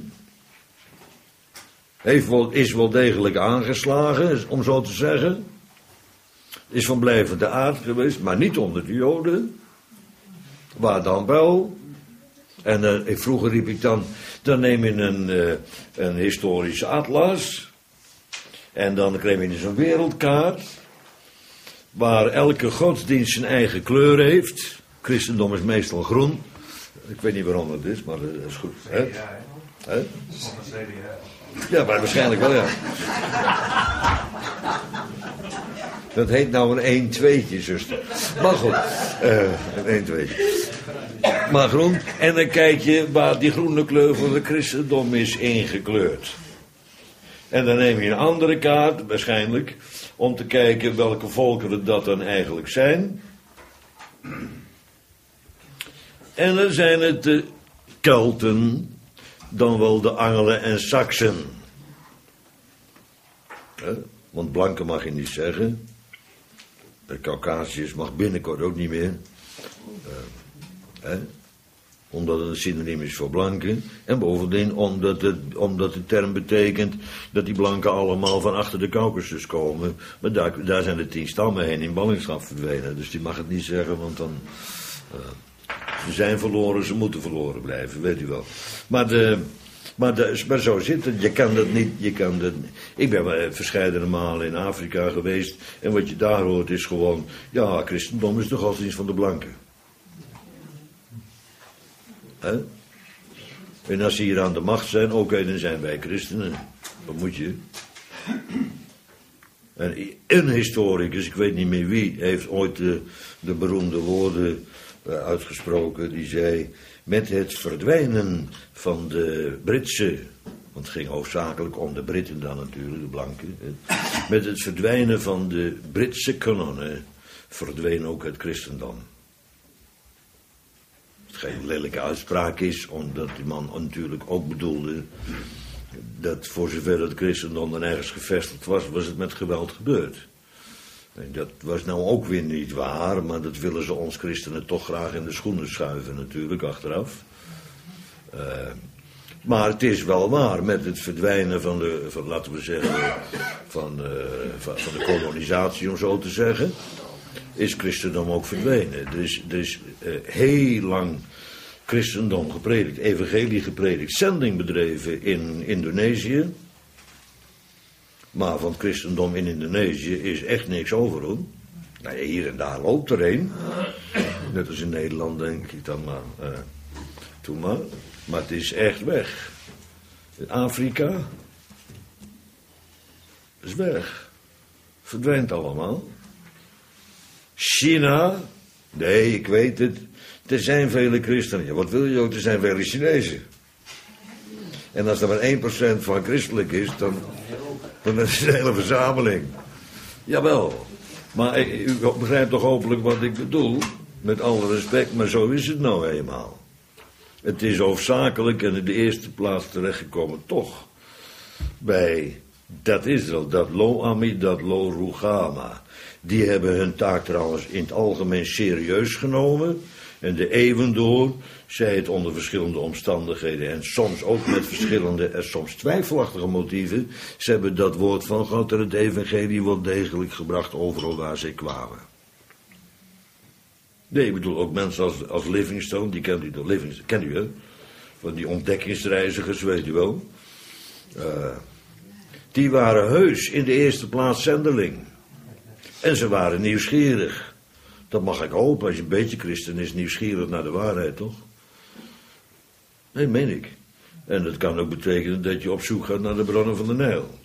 Heeft wel, is wel degelijk aangeslagen, om zo te zeggen. Is van blijvende aard geweest, maar niet onder de Joden. Waar dan wel? En uh, vroeger riep ik dan, dan neem je een, uh, een historische atlas. En dan kreeg je zo'n wereldkaart. Waar elke godsdienst zijn eigen kleur heeft. Christendom is meestal groen. Ik weet niet waarom dat is, maar dat is goed. Hè? Hè? Ja, maar waarschijnlijk wel, ja. Dat heet nou een een-tweetje, zuster. Maar goed, uh, een een-tweetje. Maar groen, en dan kijk je waar die groene kleur van de christendom is ingekleurd. En dan neem je een andere kaart, waarschijnlijk, om te kijken welke volkeren dat dan eigenlijk zijn. En dan zijn het de Kelten, dan wel de Angelen en Saksen. He? Want blanken mag je niet zeggen. De Caucasiërs mag binnenkort ook niet meer. Uh, he? Omdat het een synoniem is voor blanken. En bovendien omdat, het, omdat de term betekent dat die blanken allemaal van achter de Caucasus komen. Maar daar, daar zijn de tien stammen heen in ballingschap verdwenen. Dus die mag het niet zeggen, want dan... Uh, ze zijn verloren, ze moeten verloren blijven, weet u wel. Maar, de, maar, de, maar zo zit het, je kan dat niet, je kan dat niet. Ik ben verscheidene malen in Afrika geweest en wat je daar hoort is gewoon, ja, christendom is de godsdienst van de blanken. He? En als ze hier aan de macht zijn, oké, okay, dan zijn wij christenen. Wat moet je? En een historicus, ik weet niet meer wie, heeft ooit de, de beroemde woorden uitgesproken, die zei, met het verdwijnen van de Britse, want het ging hoofdzakelijk om de Britten dan natuurlijk, de blanken, met het verdwijnen van de Britse kanonnen verdween ook het christendom. Het geen lelijke uitspraak is, omdat die man natuurlijk ook bedoelde dat voor zover het christendom dan ergens gevestigd was, was het met geweld gebeurd. En dat was nou ook weer niet waar, maar dat willen ze ons christenen toch graag in de schoenen schuiven natuurlijk, achteraf. Uh, maar het is wel waar, met het verdwijnen van de, van, laten we zeggen, van, uh, van, van de kolonisatie, om zo te zeggen, is christendom ook verdwenen. Er is, er is uh, heel lang christendom gepredikt, evangelie gepredikt, zending bedreven in Indonesië. Maar van het christendom in Indonesië is echt niks over, hoor. Nou, hier en daar loopt er een. Net als in Nederland, denk ik dan maar. Uh, toen maar. Maar het is echt weg. Afrika is weg. Verdwijnt allemaal. China, nee, ik weet het. Er zijn vele christenen. Ja, wat wil je ook? Er zijn vele Chinezen. En als er maar één procent van christelijk is, dan, dan is het een hele verzameling. Jawel. Maar u begrijpt toch hopelijk wat ik bedoel? Met alle respect, maar zo is het nou eenmaal. Het is hoofdzakelijk en in de eerste plaats terechtgekomen toch bij dat Israël, dat Lo Ami, dat Lo Ruchama. Die hebben hun taak trouwens in het algemeen serieus genomen. En de eeuwen door, zij het onder verschillende omstandigheden en soms ook met verschillende en soms twijfelachtige motieven. Ze hebben dat woord van God en het evangelie wel degelijk gebracht overal waar zij kwamen. Nee, ik bedoel ook mensen als, als Livingstone, die kent u, de Livingstone, kent u hè? Van die ontdekkingsreizigers, weet u wel. Uh, die waren heus in de eerste plaats zendeling. En ze waren nieuwsgierig. Dat mag ik hopen, als je een beetje christen is, nieuwsgierig naar de waarheid, toch? Nee, meen ik. En dat kan ook betekenen dat je op zoek gaat naar de bronnen van de Nijl.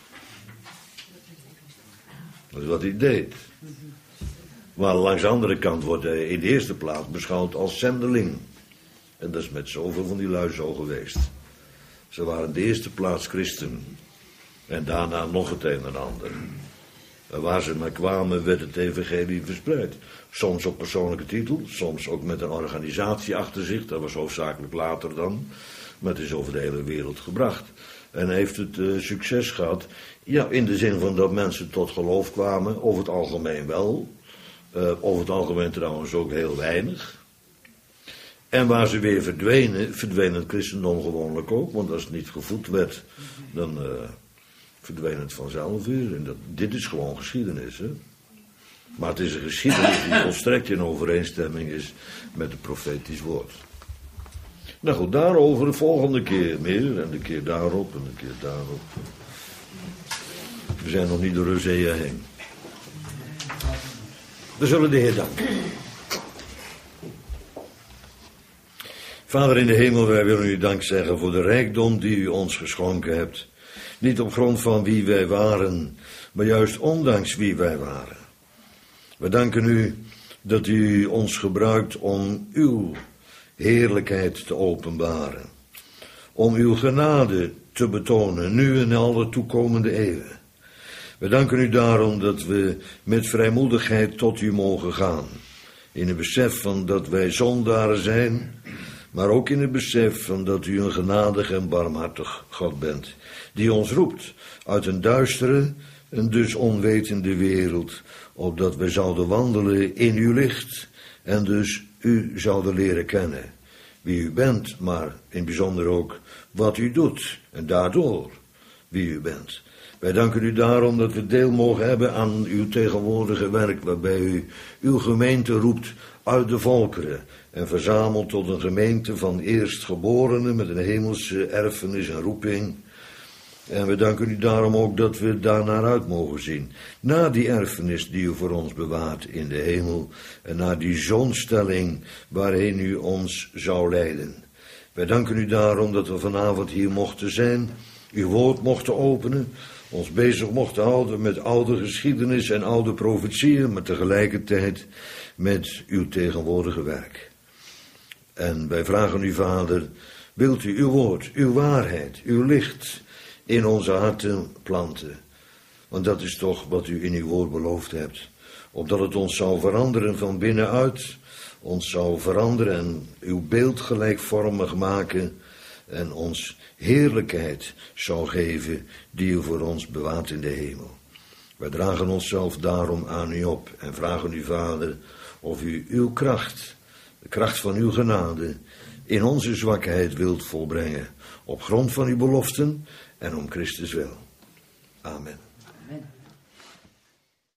Dat is wat hij deed. Maar langs de andere kant wordt hij in de eerste plaats beschouwd als zendeling. En dat is met zoveel van die lui zo geweest. Ze waren in de eerste plaats christen. En daarna nog het een en ander. En waar ze maar kwamen werd het evangelie verspreid. Soms op persoonlijke titel, soms ook met een organisatie achter zich. Dat was hoofdzakelijk later dan. Maar het is over de hele wereld gebracht. En heeft het uh, succes gehad. Ja, in de zin van dat mensen tot geloof kwamen. Over het algemeen wel. Uh, over het algemeen trouwens ook heel weinig. En waar ze weer verdwenen, verdween het christendom gewoonlijk ook. Want als het niet gevoed werd, dan uh, verdween het vanzelf weer. En dat, dit is gewoon geschiedenis, hè. Maar het is een geschiedenis die volstrekt in overeenstemming is met het profetisch woord. Nou goed, daarover de volgende keer meer. En de keer daarop en de keer daarop. We zijn nog niet door Hosea heen. We zullen de Heer danken. Vader in de hemel, wij willen u dank zeggen voor de rijkdom die u ons geschonken hebt. Niet op grond van wie wij waren, maar juist ondanks wie wij waren. We danken u dat u ons gebruikt om uw heerlijkheid te openbaren. Om uw genade te betonen, nu en alle toekomende eeuwen. We danken u daarom dat we met vrijmoedigheid tot u mogen gaan. In het besef van dat wij zondaren zijn, maar ook in het besef van dat u een genadig en barmhartig God bent. Die ons roept uit een duistere en dus onwetende wereld, opdat wij zouden wandelen in uw licht en dus u zouden leren kennen. Wie u bent, maar in het bijzonder ook wat u doet en daardoor wie u bent. Wij danken u daarom dat we deel mogen hebben aan uw tegenwoordige werk, waarbij u uw gemeente roept uit de volkeren en verzamelt tot een gemeente van eerstgeborenen met een hemelse erfenis en roeping. En we danken u daarom ook dat we daarnaar uit mogen zien. Na die erfenis die u voor ons bewaart in de hemel en naar die zoonstelling waarheen u ons zou leiden. Wij danken u daarom dat we vanavond hier mochten zijn, uw woord mochten openen, ons bezig mochten houden met oude geschiedenis en oude profetieën, maar tegelijkertijd met uw tegenwoordige werk. En wij vragen u, Vader, wilt u uw woord, uw waarheid, uw licht in onze harten planten. Want dat is toch wat u in uw woord beloofd hebt. Opdat het ons zou veranderen van binnenuit, ons zou veranderen en uw beeld gelijkvormig maken en ons heerlijkheid zou geven die u voor ons bewaart in de hemel. Wij dragen onszelf daarom aan u op en vragen u, Vader, of u uw kracht, de kracht van uw genade, in onze zwakheid wilt volbrengen, op grond van uw beloften en om Christus wil. Amen. Amen.